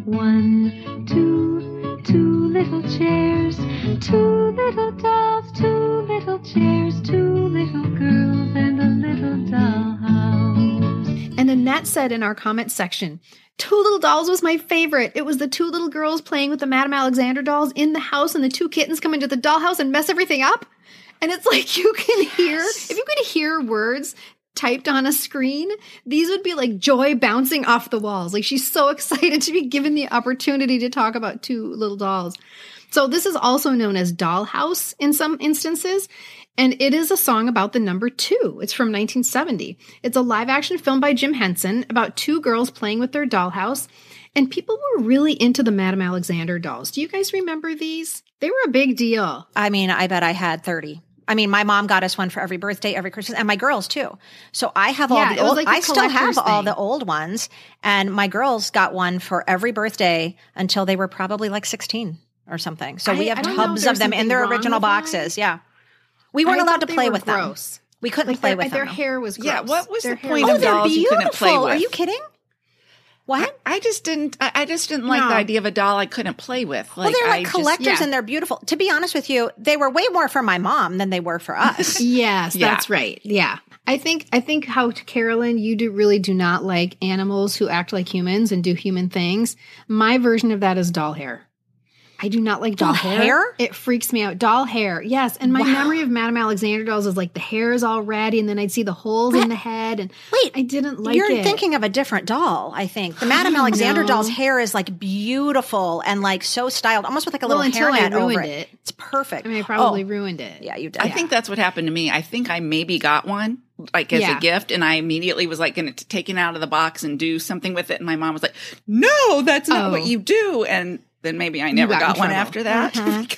One, two, two little chairs. Two little dolls, two little chairs. Two little girls and a little dollhouse. And Annette said in our comment section, Two Little Dolls was my favorite. It was the two little girls playing with the Madame Alexander dolls in the house and the two kittens come into the dollhouse and mess everything up. And it's like you can hear, if you could hear words typed on a screen, these would be like joy bouncing off the walls. Like she's so excited to be given the opportunity to talk about Two Little Dolls. So this is also known as Dollhouse in some instances. And it is a song about the number two. It's from nineteen seventy. It's a live action film by Jim Henson about two girls playing with their dollhouse. And people were really into the Madame Alexander dolls. Do you guys remember these? They were a big deal. I mean, I bet I had thirty. I mean, my mom got us one for every birthday, every Christmas, and my girls too. So I have all Yeah, the it was old, like a I still have collector's all thing. the old ones, and my girls got one for every birthday until they were probably like sixteen or something. So we I- have I don't know if tubs there's of them in something their wrong original with mine. boxes. Yeah. We weren't I allowed thought to they play were with gross. them. We couldn't Like play their, with their them. hair was gross. Yeah, what was Their the hair point was Oh, of they're dolls you beautiful. couldn't play with? Are you kidding? What? I just didn't. I I just didn't like No. the idea of a doll I couldn't play with. Like, Well, they're like I just- collectors yeah. and they're beautiful. To be honest with you, they were way more for my mom than they were for us. Yes, Yeah. that's right. Yeah. I think I think how Carolyn, you do really do not like animals who act like humans and do human things. My version of that is doll hair. I do not like doll, Doll hair. hair? It freaks me out. Doll hair. Yes. And my Wow. memory of Madame Alexander dolls is like the hair is all ratty and then I'd see the holes in the head and Wait, I didn't like You're it. thinking of a different doll, I think. The Madame Alexander No. doll's hair is like beautiful and like so styled, almost with like a Well, little until I hairnet over ruined it. it. It's perfect. I mean, I probably Oh, ruined it. yeah, you did. I think that's what happened to me. I think I maybe got one like as Yeah. a gift, and I immediately was like going to take it out of the box and do something with it. And my mom was like, "No, that's not Oh. what you do." And then maybe I never got in got, one trouble. after that. Because-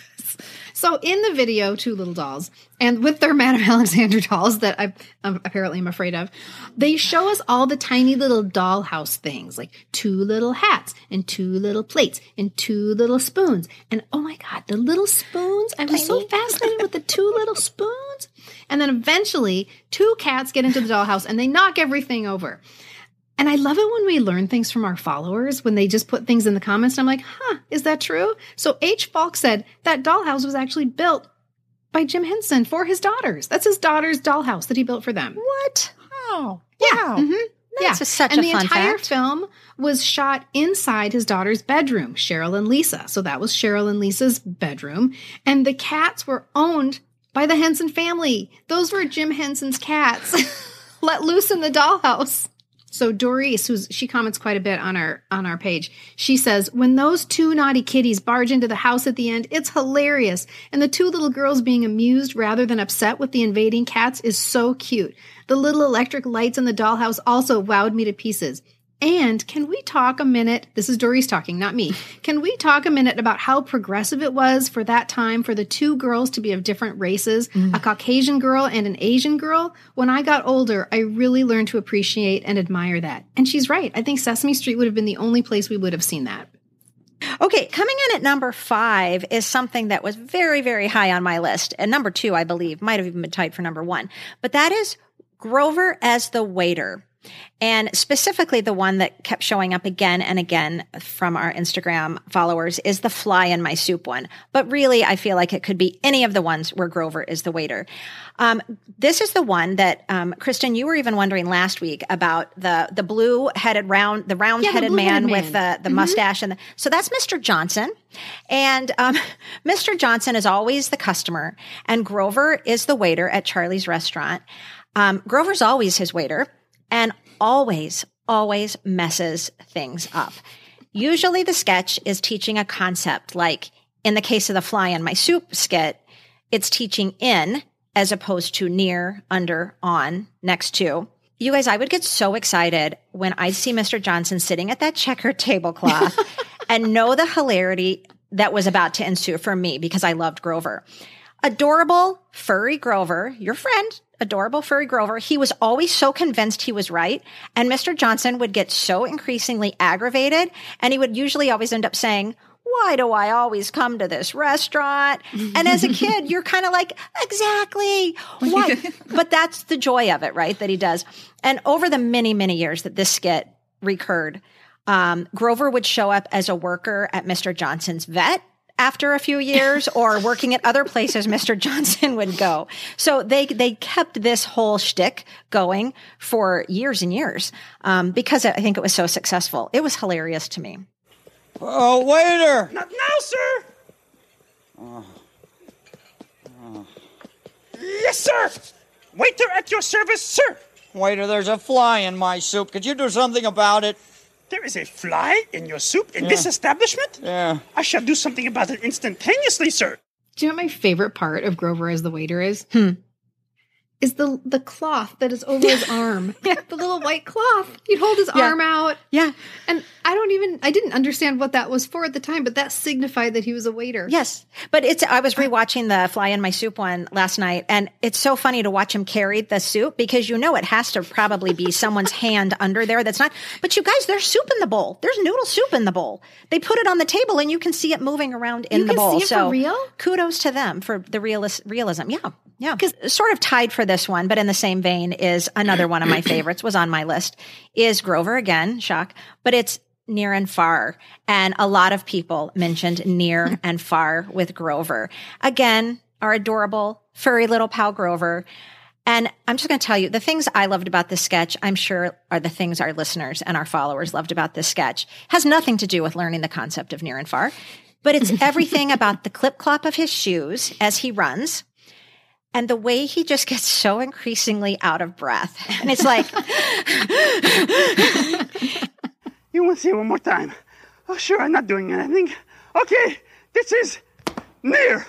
So in the video, Two Little Dolls, and with their Madame Alexander dolls that I um, apparently am afraid of, they show us all the tiny little dollhouse things, like two little hats and two little plates and two little spoons. And oh my God, the little spoons! I was so fascinated with the two little spoons. And then eventually, two cats get into the dollhouse and they knock everything over. And I love it when we learn things from our followers, when they just put things in the comments. And I'm like, huh, is that true? So H. Falk said that dollhouse was actually built by Jim Henson for his daughters. That's his daughter's dollhouse that he built for them. What? oh, Yeah. wow. mhm, That's yeah. a- such and a the fun entire fact. film was shot inside his daughter's bedroom, Cheryl and Lisa. So that was Cheryl and Lisa's bedroom. And the cats were owned by the Henson family. Those were Jim Henson's cats let loose in the dollhouse. So Doris, who's she comments quite a bit on our on our page. She says, when those two naughty kitties barge into the house at the end, it's hilarious. And the two little girls being amused rather than upset with the invading cats is so cute. The little electric lights in the dollhouse also wowed me to pieces. And can we talk a minute? This is Doris talking, not me. Can we talk a minute about how progressive it was for that time for the two girls to be of different races, a Caucasian girl and an Asian girl? When I got older, I really learned to appreciate and admire that. And she's right. I think Sesame Street would have been the only place we would have seen that. Okay, coming in at number five is something that was very, very high on my list. And number two, I believe, might have even been tied for number one. But that is Grover as the waiter. And specifically the one that kept showing up again and again from our Instagram followers is the fly in my soup one. But really, I feel like it could be any of the ones where Grover is the waiter. Um, this is the one that, um, Kristen, you were even wondering last week about the, the blue headed round, the round headed man, blue-headed with man. the, the mustache. And the, so that's Mister Johnson. And, um, Mister Johnson is always the customer and Grover is the waiter at Charlie's restaurant. Um, Grover's always his waiter. And always, always messes things up. Usually the sketch is teaching a concept, like in the case of the fly in my soup skit, it's teaching in as opposed to near, under, on, next to. You guys, I would get so excited when I see Mister Johnson sitting at that checkered tablecloth and know the hilarity that was about to ensue for me because I loved Grover. Adorable, furry Grover, your friend, adorable furry Grover, he was always so convinced he was right. And Mister Johnson would get so increasingly aggravated. And he would usually always end up saying, why do I always come to this restaurant? And as a kid, you're kind of like, exactly. Why? But that's the joy of it, right? That he does. And over the many, many years that this skit recurred, um, Grover would show up as a worker at Mister Johnson's vet after a few years or working at other places Mister Johnson would go. So they they kept this whole shtick going for years and years um, because I think it was so successful. It was hilarious to me. Oh, waiter! Not now, sir. Yes, sir. Waiter at your service, sir. Waiter, there's a fly in my soup. Could you do something about it? There is a fly in your soup in Yeah. this establishment? Yeah. I shall do something about it instantaneously, sir. Do you know what my favorite part of Grover as the waiter is? Hmm. is the the cloth that is over his arm. Yeah. The little white cloth. He'd hold his yeah. arm out. Yeah. And I don't even, I didn't understand what that was for at the time, but that signified that he was a waiter. Yes. But it's, I was rewatching the Fly in My Soup one last night, and it's so funny to watch him carry the soup because you know it has to probably be someone's hand under there that's not, but you guys, there's soup in the bowl. There's noodle soup in the bowl. They put it on the table and you can see it moving around in you the bowl. You can see it so for real? Kudos to them for the realis- realism. Yeah. Yeah. Because sort of tied for this one, but in the same vein is another one of my favorites was on my list is Grover again, shock, but it's Near and Far. And a lot of people mentioned Near and Far with Grover. Again, our adorable furry little pal Grover. And I'm just going to tell you the things I loved about this sketch, I'm sure are the things our listeners and our followers loved about this sketch. Has nothing to do with learning the concept of Near and Far, but it's everything about the clip clop of his shoes as he runs. And the way he just gets so increasingly out of breath. And it's like... You want to see it one more time? Oh, sure, I'm not doing anything. Okay, this is Near.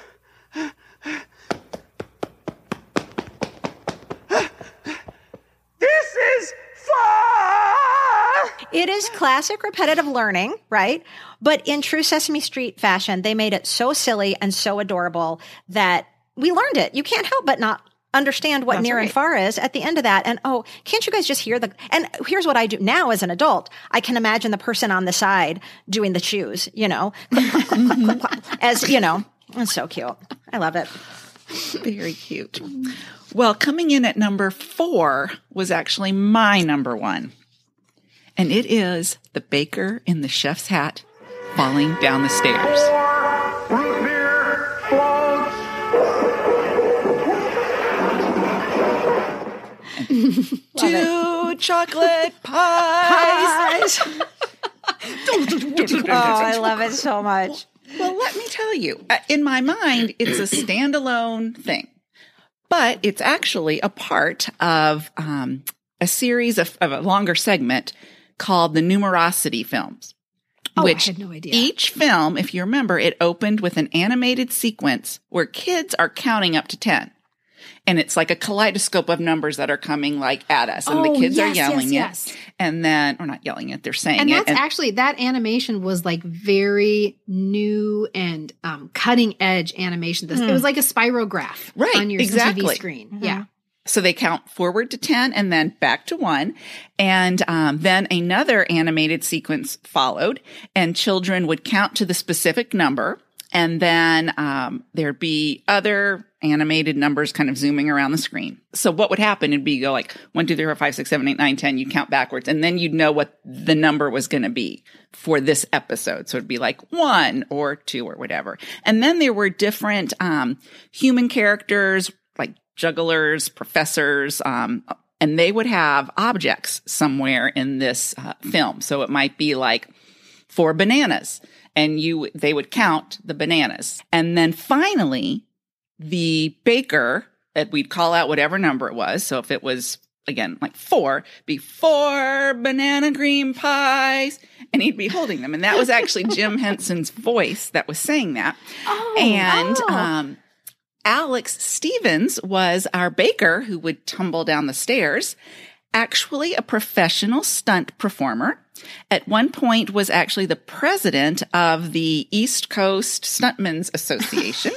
This is Far. It is classic repetitive learning, right? But in true Sesame Street fashion, they made it so silly and so adorable that we learned it. You can't help but not understand what That's Near right. and Far is at the end of that. And, oh, can't you guys just hear the, and here's what I do now as an adult. I can imagine the person on the side doing the shoes, you know, as, you know, it's so cute. I love it. Very cute. Well, coming in at number four was actually my number one. And it is the baker in the chef's hat falling down the stairs. Root beer floats. Two chocolate pies. Oh, I love it so much. Well, let me tell you, in my mind, it's a standalone thing, but it's actually a part of um, a series of, of a longer segment called the Numerosity Films. Oh, which I had no idea. Each film, if you remember, it opened with an animated sequence where kids are counting up to ten. And it's like a kaleidoscope of numbers that are coming like at us. And oh, the kids yes, are yelling yes, it. Yes. And then, or not yelling it, they're saying and it. That's and that's actually, that animation was like very new and um, cutting edge animation. This, mm. It was like a spirograph right, on your exactly. T V screen. Mm-hmm. Yeah. So they count forward to ten and then back to one. And um, then another animated sequence followed, and children would count to the specific number. And then um, there'd be other animated numbers kind of zooming around the screen. So what would happen? It'd be go like one, two, three, four, five, six, seven, eight, nine, ten. You'd count backwards. And then you'd know what the number was going to be for this episode. So it'd be like one or two or whatever. And then there were different um, human characters like jugglers, professors, um, and they would have objects somewhere in this uh, film. So it might be like four bananas. And you, they would count the bananas. And then finally, the baker, that we'd call out whatever number it was. So if it was, again, like four, be four banana cream pies. And he'd be holding them. And that was actually Jim Henson's voice that was saying that. Oh, and oh. Um, Alex Stevens was our baker who would tumble down the stairs. Actually a professional stunt performer. At one point was actually the president of the East Coast Stuntmen's Association.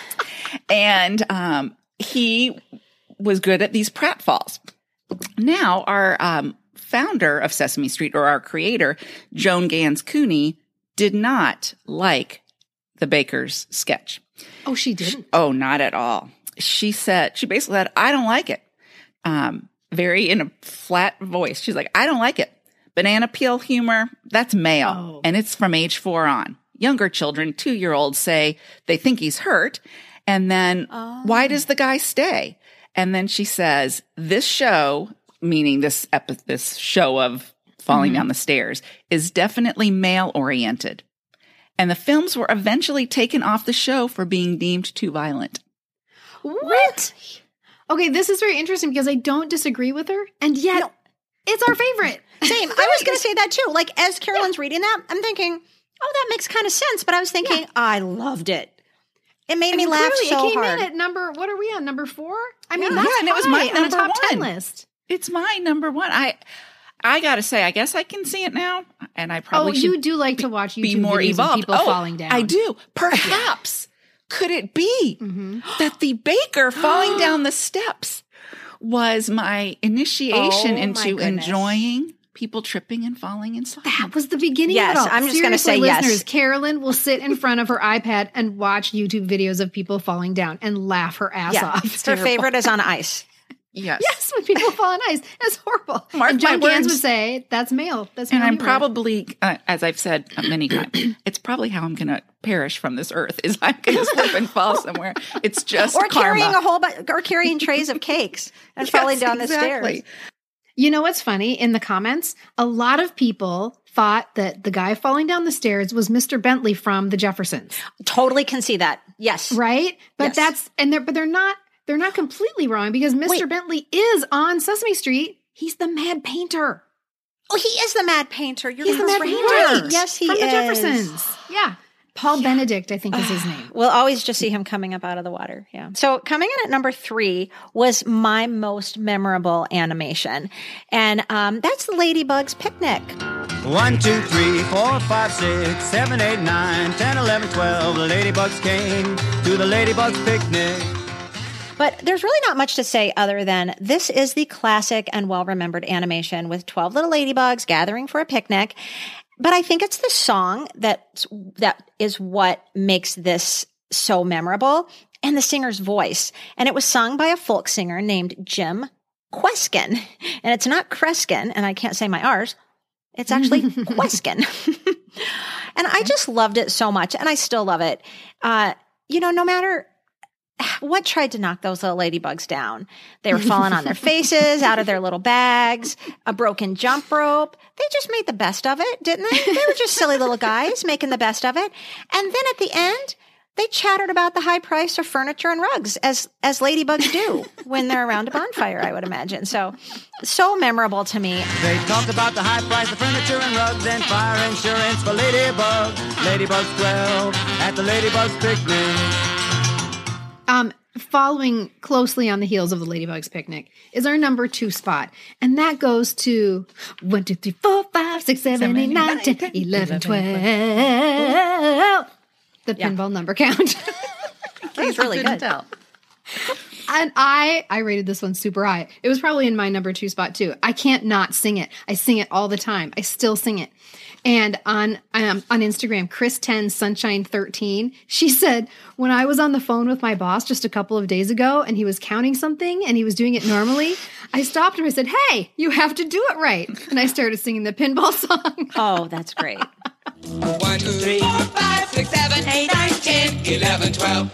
and um, he was good at these pratfalls. Now our um, founder of Sesame Street, or our creator, Joan Gans Cooney, did not like the baker's sketch. Oh, she didn't? Oh, not at all. She said, she basically said, I don't like it. Um, very in a flat voice. She's like, I don't like it. Banana peel humor, that's male. Oh. And it's from age four on. Younger children, two-year-olds say they think he's hurt. And then, oh. why does the guy stay? And then she says, this show, meaning this epi- this show of falling mm-hmm. down the stairs, is definitely male-oriented. And the films were eventually taken off the show for being deemed too violent. What? Okay, this is very interesting because I don't disagree with her, and yet no. it's our favorite. Same. I was going to say that too. Like, as Carolyn's yeah. reading that, I'm thinking, oh, that makes kind of sense. But I was thinking, yeah. I loved it. It made I me mean, laugh clearly so it came hard. in at number, what are we on, number four? I mean, Yeah, that's and it was high my on a number top ten one. list. It's my number one. I I gotta say, I guess I can see it now, and I probably Oh, should you do like to watch YouTube be more videos evolved. of people oh, falling down. I do. Perhaps could it be Mm-hmm. that the baker falling down the steps was my initiation Oh, my into goodness. enjoying people tripping and falling and sliding? That was the beginning Yes, of it all. I'm just gonna Seriously, say yes. listeners, Carolyn will sit in front of her iPad and watch YouTube videos of people falling down and laugh her ass Yeah, off. her favorite is on ice. Yes. Yes, when people fall on ice. That's horrible. Mark and John my Gans words. would say, that's male. That's And male I'm humor." probably, uh, as I've said many times, it's probably how I'm going to perish from this earth. Is I'm going to slip and fall somewhere. It's just Or karma. carrying a whole bu- or carrying trays of cakes and falling Yes, down the exactly. stairs. You know what's funny? In the comments, a lot of people thought that the guy falling down the stairs was Mister Bentley from the Jeffersons, Totally can see that. Yes. right? But Yes. that's and they're but they're not they're not completely wrong because Mister Wait. Bentley is on Sesame Street. He's the Mad Painter. Oh, he is the Mad Painter. You're He's the Mad correct. Painter. Yes, he from is. the Jeffersons. Yeah, Paul Benedict, I think is his name. We'll always just see him coming up out of the water. Yeah. So coming in at number three was my most memorable animation. And um, that's the Ladybug's Picnic. One, two, three, four, five, six, seven, eight, nine, ten, eleven, twelve. The ladybugs came to the ladybugs picnic. But there's really not much to say other than this is the classic and well-remembered animation with twelve little ladybugs gathering for a picnic. But I think it's the song that that is what makes this so memorable, and the singer's voice. And it was sung by a folk singer named Jim Kweskin. And it's not Kreskin, and I can't say my R's. It's actually Kweskin. And I just loved it so much, and I still love it. Uh, you know, no matter what tried to knock those little ladybugs down, they were falling on their faces, out of their little bags, a broken jump rope. They just made the best of it, didn't they? They were just silly little guys making the best of it. And then at the end, they chattered about the high price of furniture and rugs, as as ladybugs do when they're around a bonfire, I would imagine. So, so memorable to me. They talked about the high price of furniture and rugs and fire insurance for ladybugs. Ladybugs twelve at the ladybugs picnic. Um, following closely on the heels of the Ladybugs Picnic is our number two spot. And that goes to one, two, three, four, five, six, seven, eight, nine, ten, eleven, twelve. The pinball number count. It's really good. Tell. And I, I rated this one super high. It was probably in my number two spot too. I can't not sing it. I sing it all the time. I still sing it. And on um, on Instagram, Chris ten Sunshine thirteen, she said, when I was on the phone with my boss just a couple of days ago and he was counting something and he was doing it normally, I stopped him. I said, hey, you have to do it right. And I started singing the pinball song. Oh, that's great. One, two, three, four, five, six, seven, eight, nine, ten, eleven, twelve.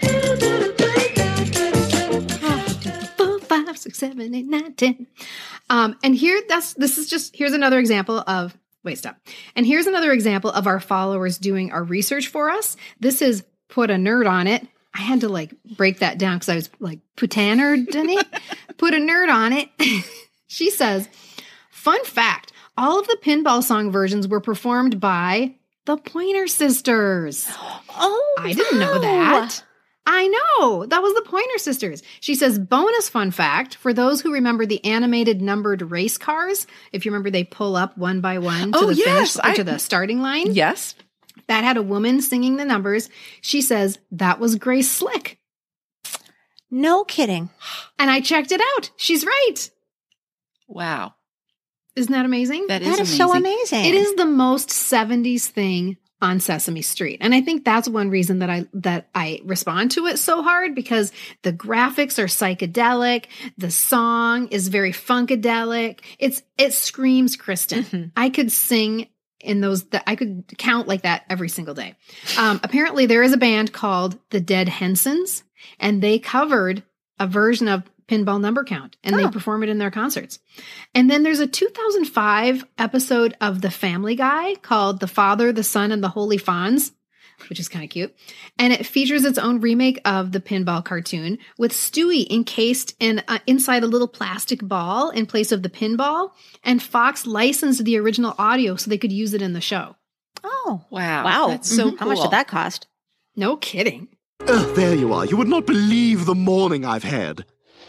Four, five, six, seven, eight, nine, ten. Um, and here, that's this is just here's another example of wait, stop. And here's another example of our followers doing our research for us. This is put a nerd on it. I had to like break that down because I was like put a nerd on it. Put a nerd on it. She says, fun fact: all of the pinball song versions were performed by the Pointer Sisters. Oh, I didn't know that. I know. That was the Pointer Sisters. She says, bonus fun fact, for those who remember the animated numbered race cars, if you remember they pull up one by one to Oh, the yes, finish, or I- to the starting line. Yes. That had a woman singing the numbers. She says, that was Grace Slick. No kidding. And I checked it out. She's right. Wow. Isn't that amazing? That is That is amazing. so amazing. It is the most seventies thing on Sesame Street. And I think that's one reason that I that I respond to it so hard, because the graphics are psychedelic, the song is very funkadelic. It's it screams Kristen. Mm-hmm. I could sing in those that I could count like that every single day. Um, apparently there is a band called the Dead Hensons, and they covered a version of Pinball Number Count, and Oh. they perform it in their concerts. And then there's a two thousand five episode of The Family Guy called The Father, the Son, and the Holy Fonz, which is kind of cute. And it features its own remake of the pinball cartoon with Stewie encased in uh, inside a little plastic ball in place of the pinball. And Fox licensed the original audio so they could use it in the show. Oh, Wow. wow. That's so Mhm. How much cool. did that cost? No kidding. Oh, there you are. You would not believe the morning I've had.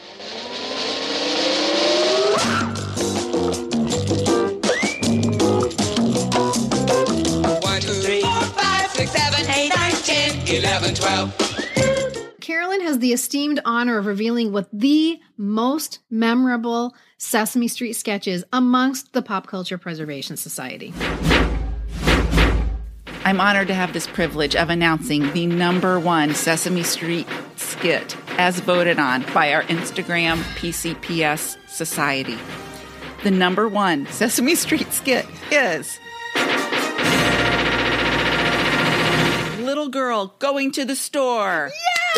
One, two, three, four, five, six, seven, eight, nine, ten, eleven, twelve. Carolyn has the esteemed honor of revealing what the most memorable Sesame Street sketch is amongst the Pop Culture Preservation Society. I'm honored to have this privilege of announcing the number one Sesame Street skit as voted on by our Instagram P C P S Society. The number one Sesame Street skit is Little Girl Going to the Store.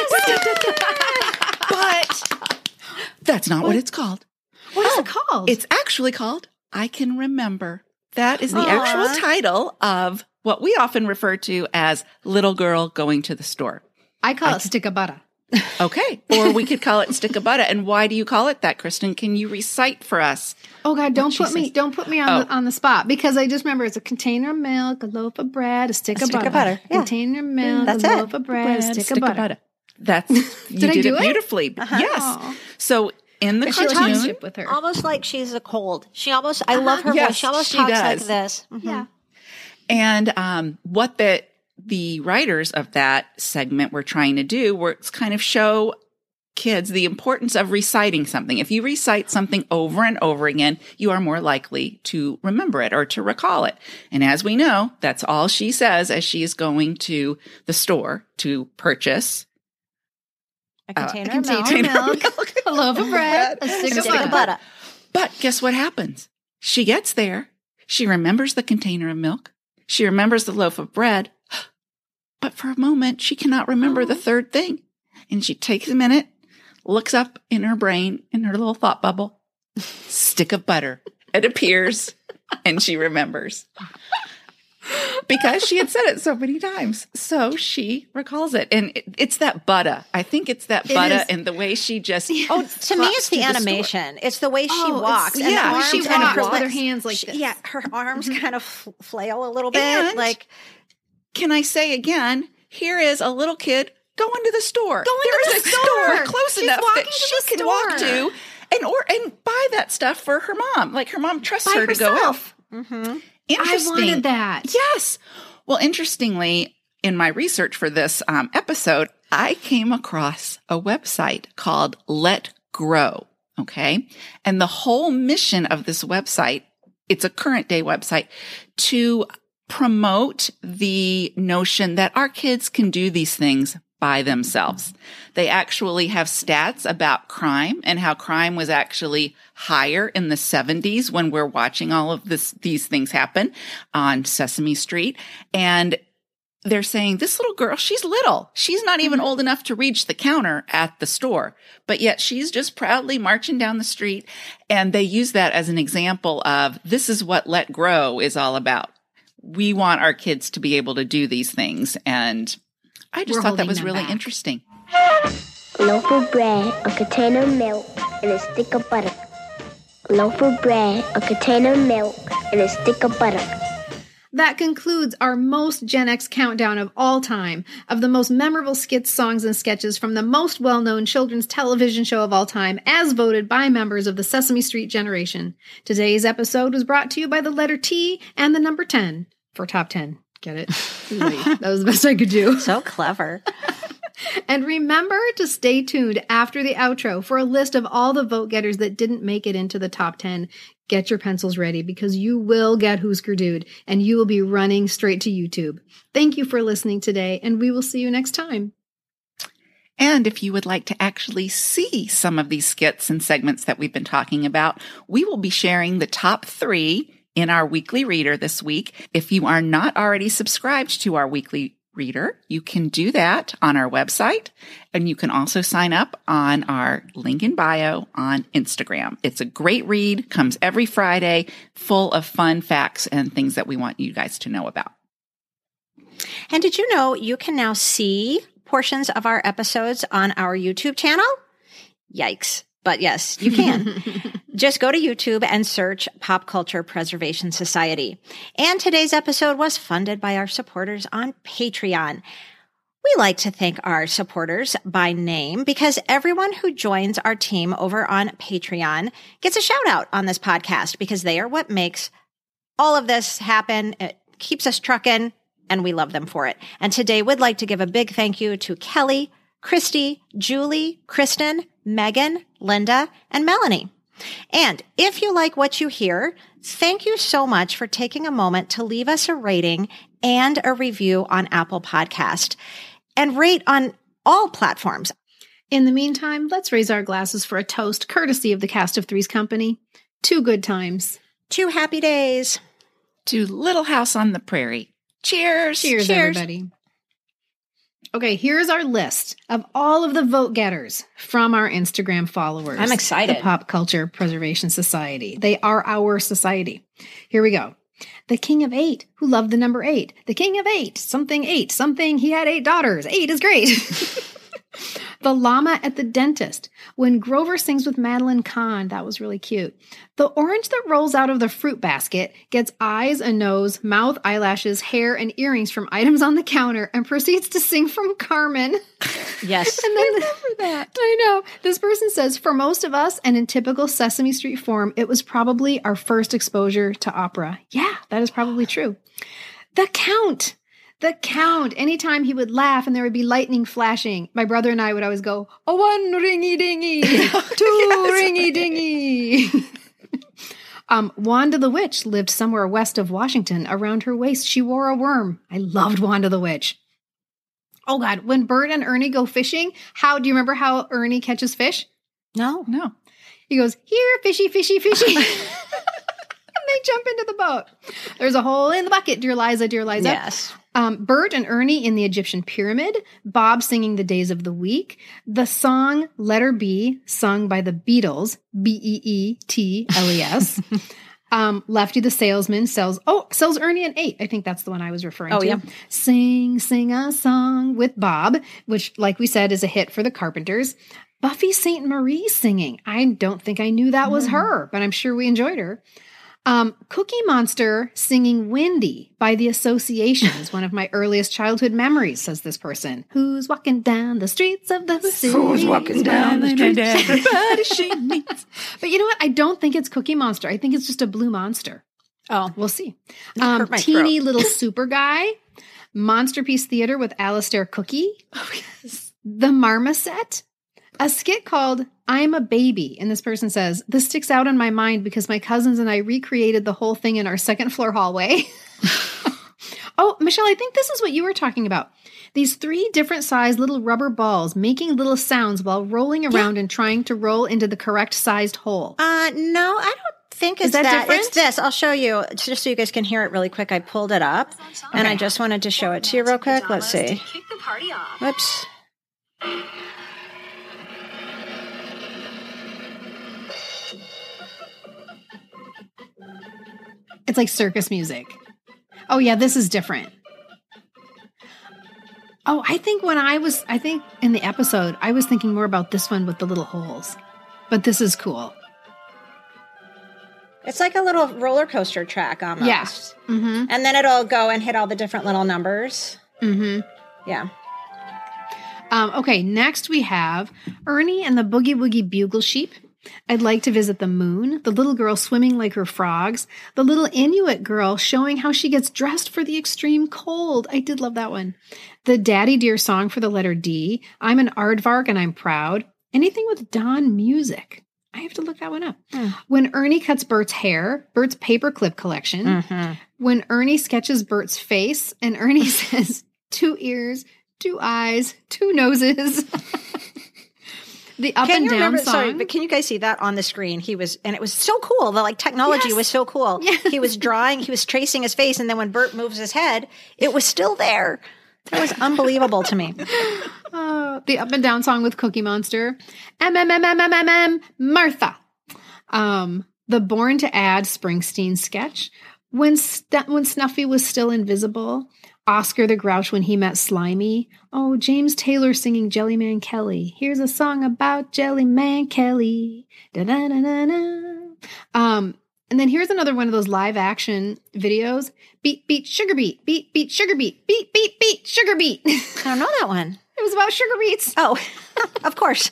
But that's not what? what it's called. What is oh, it called? It's actually called I Can Remember. That is the Aww. actual title of what we often refer to as Little Girl Going to the Store. I call I it Stick a Butter. Okay. Or we could call it Stick a Butter. And why do you call it that, Kristen? Can you recite for us? Oh God, don't put me says? don't put me on oh. the on the spot, because I just remember it's a container of milk, a loaf of bread, a stick, a of, stick butter. of butter. Yeah. Container of milk, That's a it. loaf of bread, bread a stick, stick of butter. butter. That's you did, did I do it it beautifully. Uh-huh. Yes. Aww. So in the but cartoon, with her. Almost like she's a cold. She almost I uh-huh. love her yes, voice. She almost she talks does. like this. Mm-hmm. Yeah. And um, what the the writers of that segment were trying to do was kind of show kids the importance of reciting something. If you recite something over and over again, you are more likely to remember it or to recall it. And as we know, that's all she says as she is going to the store to purchase a container, uh, a container of milk, milk a loaf of bread, a stick of butter. butter. But guess what happens? She gets there. She remembers the container of milk. She remembers the loaf of bread. But for a moment, she cannot remember oh. the third thing. And she takes a minute, looks up in her brain, in her little thought bubble, stick of butter. It appears, and she remembers. Because she had said it so many times. So she recalls it. And it, it's that butter. I think it's that butter and the way she just Oh, to me it's the animation. The it's the way she oh, walks. And yeah, the arms she kind walks of with her hands like she, this. Yeah, her arms kind of flail a little bit. And like can I say again, here is a little kid going to the store. Going there to is the a store. store close She's enough that she can store. walk to and or and buy that stuff for her mom. Like her mom trusts By her herself. to go out. mm-hmm. Interesting. I wanted that. Yes. Well, interestingly, in my research for this um, episode, I came across a website called Let Grow. Okay. And the whole mission of this website, it's a current day website, to promote the notion that our kids can do these things by themselves. They actually have stats about crime and how crime was actually higher in the seventies when we're watching all of this, these things happen on Sesame Street. And they're saying this little girl, she's little. She's not even old enough to reach the counter at the store, but yet she's just proudly marching down the street. And they use that as an example of this is what Let Grow is all about. We want our kids to be able to do these things. And I just We're thought that was really back. interesting. A loaf of bread, a container of milk, and a stick of butter. A loaf of bread, a container of milk, and a stick of butter. That concludes our most Gen X countdown of all time of the most memorable skits, songs, and sketches from the most well-known children's television show of all time, as voted by members of the Sesame Street generation. Today's episode was brought to you by the letter T and the number ten for top ten. Get it? That was the best I could do. So clever. And remember to stay tuned after the outro for a list of all the vote getters that didn't make it into the top ten. Get your pencils ready because you will get Whosker Dude and you will be running straight to YouTube. Thank you for listening today, and we will see you next time. And if you would like to actually see some of these skits and segments that we've been talking about, we will be sharing the top three in our weekly reader this week. If you are not already subscribed to our weekly reader, you can do that on our website, and you can also sign up on our link in bio on Instagram. It's a great read, comes every Friday, full of fun facts and things that we want you guys to know about. And did you know you can now see portions of our episodes on our YouTube channel? Yikes. But yes, you can. Just go to YouTube and search Pop Culture Preservation Society. And today's episode was funded by our supporters on Patreon. We like to thank our supporters by name because everyone who joins our team over on Patreon gets a shout out on this podcast because they are what makes all of this happen. It keeps us trucking and we love them for it. And today we'd like to give a big thank you to Kelly, Christy, Julie, Kristen, Megan, Linda, and Melanie. And if you like what you hear, thank you so much for taking a moment to leave us a rating and a review on Apple Podcast and rate on all platforms. In the meantime, let's raise our glasses for a toast courtesy of the Cast of Three's company. Two good times. Two happy days. To Little House on the Prairie. Cheers. Cheers, Cheers. everybody. Okay, here's our list of all of the vote getters from our Instagram followers. I'm excited. The Pop Culture Preservation Society. They are our society. Here we go. The King of Eight, who loved the number eight. The King of Eight, something eight, something he had eight daughters. Eight is great. The Llama at the Dentist. When Grover sings with Madeline Kahn, that was really cute. The orange that rolls out of the fruit basket gets eyes, a nose, mouth, eyelashes, hair, and earrings from items on the counter and proceeds to sing from Carmen. Yes. And then I remember that. I know. This person says, for most of us, and in typical Sesame Street form, it was probably our first exposure to opera. Yeah, that is probably true. The Count. The Count. Anytime he would laugh and there would be lightning flashing, my brother and I would always go, oh, one ringy dingy, two yes, ringy dingy. um, Wanda the Witch lived somewhere west of Washington. Around her waist, she wore a worm. I loved Wanda the Witch. Oh, God. When Bert and Ernie go fishing, how do you remember how Ernie catches fish? No. No. He goes, here, fishy, fishy, fishy. And they jump into the boat. There's a hole in the bucket, dear Liza, dear Liza. Yes. Um, Bert and Ernie in the Egyptian pyramid, Bob singing the days of the week, the song Letter B, sung by the Beatles, B E E T L E S. um, Lefty the salesman sells, oh, sells Ernie an eight. I think that's the one I was referring oh, to. Yeah. Sing, sing a song with Bob, which, like we said, is a hit for the Carpenters. Buffy Saint Marie singing. I don't think I knew that was Mm. her, but I'm sure we enjoyed her. Um, Cookie Monster singing Windy by The Associations, one of my earliest childhood memories, says this person. Who's walking down the streets of the city? Who's walking down the streets? Everybody she meets. But you know what? I don't think it's Cookie Monster. I think it's just a blue monster. Oh. We'll see. It Um, hurt my teeny throat. little super guy. Monsterpiece Theater with Alistair Cookie. Oh, yes. The Marmoset. A skit called I'm a Baby. And this person says, this sticks out in my mind because my cousins and I recreated the whole thing in our second floor hallway. Oh, Michelle, I think this is what you were talking about. These three different sized little rubber balls making little sounds while rolling around yeah. and trying to roll into the correct sized hole. Uh, no, I don't think it's Is that, that. different? It's this. I'll show you it's just so you guys can hear it really quick. I pulled it up and I just wanted to show it to you real quick. Let's see. Kick the party off. Whoops. It's like circus music. Oh, yeah, this is different. Oh, I think when I was, I think in the episode, I was thinking more about this one with the little holes. But this is cool. It's like a little roller coaster track almost. Yeah. Mm-hmm. And then it'll go and hit all the different little numbers. Mm-hmm. Yeah. Um, okay, next we have Ernie and the Boogie Woogie Bugle Sheep. I'd like to visit the moon, the little girl swimming like her frogs, the little Inuit girl showing how she gets dressed for the extreme cold. I did love that one. The Daddy Dear song for the letter D. I'm an aardvark and I'm proud. Anything with Don music. I have to look that one up. Mm. When Ernie cuts Bert's hair, Bert's paperclip collection. Mm-hmm. When Ernie sketches Bert's face and Ernie says, two ears, two eyes, two noses. The up can and you down remember, song. Sorry, but can you guys see that on the screen? He was, and it was so cool. The like technology Yes. was so cool. Yes. He was drawing, he was tracing his face, and then when Bert moves his head, it was still there. That was unbelievable to me. Uh, the up and down song with Cookie Monster. M M M M M M M Martha. Um, the Born to Add Springsteen sketch. When St- when Snuffy was still invisible. Oscar the Grouch when he met Slimy. Oh, James Taylor singing Jellyman Kelly. Here's a song about Jellyman Kelly. Da-da-da-da-da. Um, And then here's another one of those live action videos. Beat, beat, sugar beet. Beat, beat, sugar beet. Beat, beat, beat, sugar beet. I don't know that one. It was about sugar beets. Oh, of course.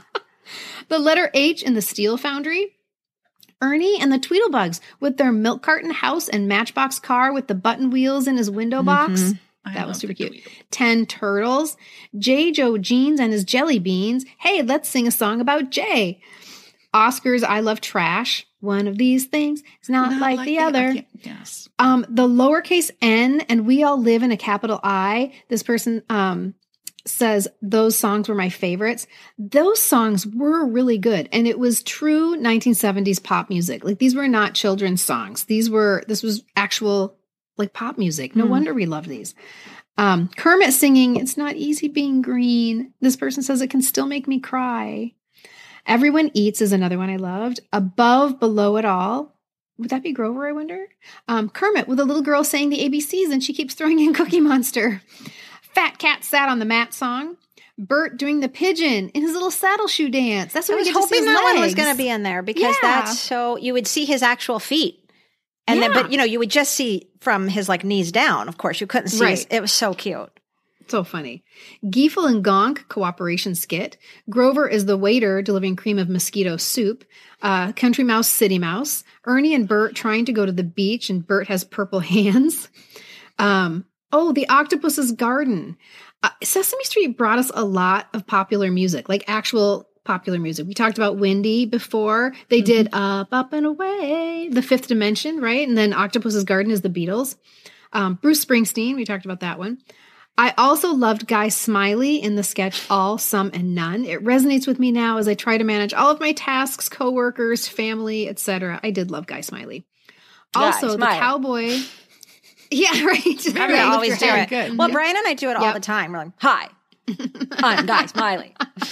The letter H in the Steel Foundry. Ernie and the Tweedlebugs with their milk carton house and matchbox car with the button wheels in his window box. Mm-hmm. That was super cute. Ten Turtles. J. Joe Jeans and his jelly beans. Hey, let's sing a song about Jay. Oscar's I Love Trash. One of these things is not, not like, like the, the other. other. Yes. Um, the lowercase n and we all live in a capital I. This person um, says those songs were my favorites. Those songs were really good. And it was true nineteen seventies pop music. Like these were not children's songs. These were, this was actual like pop music. No mm. wonder we love these. Um, Kermit singing, it's not easy being green. This person says it can still make me cry. Everyone Eats is another one I loved. Above, Below It All. Would that be Grover, I wonder? Um, Kermit with a little girl saying the A B Cs and she keeps throwing in Cookie Monster. Fat Cat Sat on the Mat song. Bert doing the pigeon in his little saddle shoe dance. That's what I we was get to see hoping his that legs. one was going to be in there because Yeah. that's so you would see his actual feet. And Yeah. then, but you know, you would just see from his like knees down. Of course, you couldn't see. Right. His, it was so cute. So funny. Giefel and Gonk cooperation skit. Grover is the waiter delivering cream of mosquito soup. Uh, Country Mouse, City Mouse. Ernie and Bert trying to go to the beach and Bert has purple hands. Um, oh, The Octopus's Garden. Uh, Sesame Street brought us a lot of popular music, like actual popular music. We talked about Windy before. They mm-hmm. did Up, Up and Away, The Fifth Dimension, right? And then Octopus's Garden is the Beatles. Um, Bruce Springsteen, we talked about that one. I also loved Guy Smiley in the sketch All, Some, and None. It resonates with me now as I try to manage all of my tasks, coworkers, family, et cetera. I did love Guy Smiley. Also, Guy the Smiley. cowboy. Yeah, right. I Right. always do it. Good. Well, Yep. Brian and I do it all Yep. the time. We're like, hi, I'm Guy Smiley.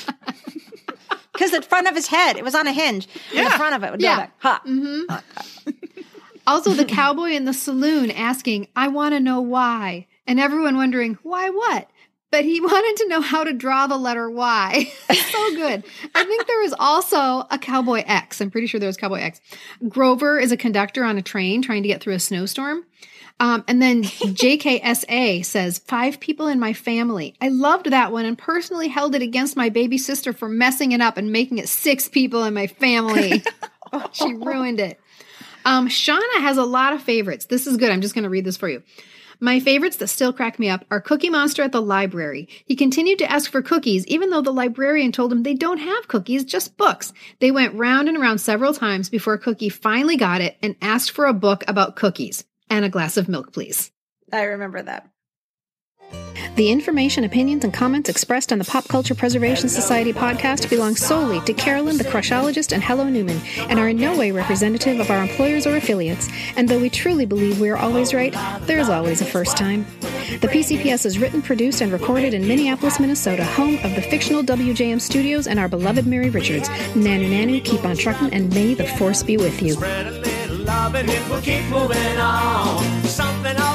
Because the front of his head, it was on a hinge. Yeah. And the front of it would go Yeah. back. Ha. Mm-hmm. Also, the cowboy in the saloon asking, I want to know why. And everyone wondering, why what? But he wanted to know how to draw the letter Y. So good. I think there was also a Cowboy X. I'm pretty sure there was Cowboy X. Grover is a conductor on a train trying to get through a snowstorm. Um, and then J K S A says, five people in my family. I loved that one and personally held it against my baby sister for messing it up and making it six people in my family. She ruined it. Um, Shauna has a lot of favorites. This is good. I'm just going to read this for you. My favorites that still crack me up are Cookie Monster at the library. He continued to ask for cookies, even though the librarian told him they don't have cookies, just books. They went round and around several times before Cookie finally got it and asked for a book about cookies. And a glass of milk, please. I remember that. The information, opinions, and comments expressed on the Pop Culture Preservation Society podcast belong solely to Carolyn, the Crushologist, and Hello Newman, and are in no way representative of our employers or affiliates. And though we truly believe we are always right, there is always a first time. The P C P S is written, produced, and recorded in Minneapolis, Minnesota, home of the fictional W J M Studios and our beloved Mary Richards. Nanu Nanu, keep on trucking, and may the force be with you. Spread a little love and it will keep moving on. Something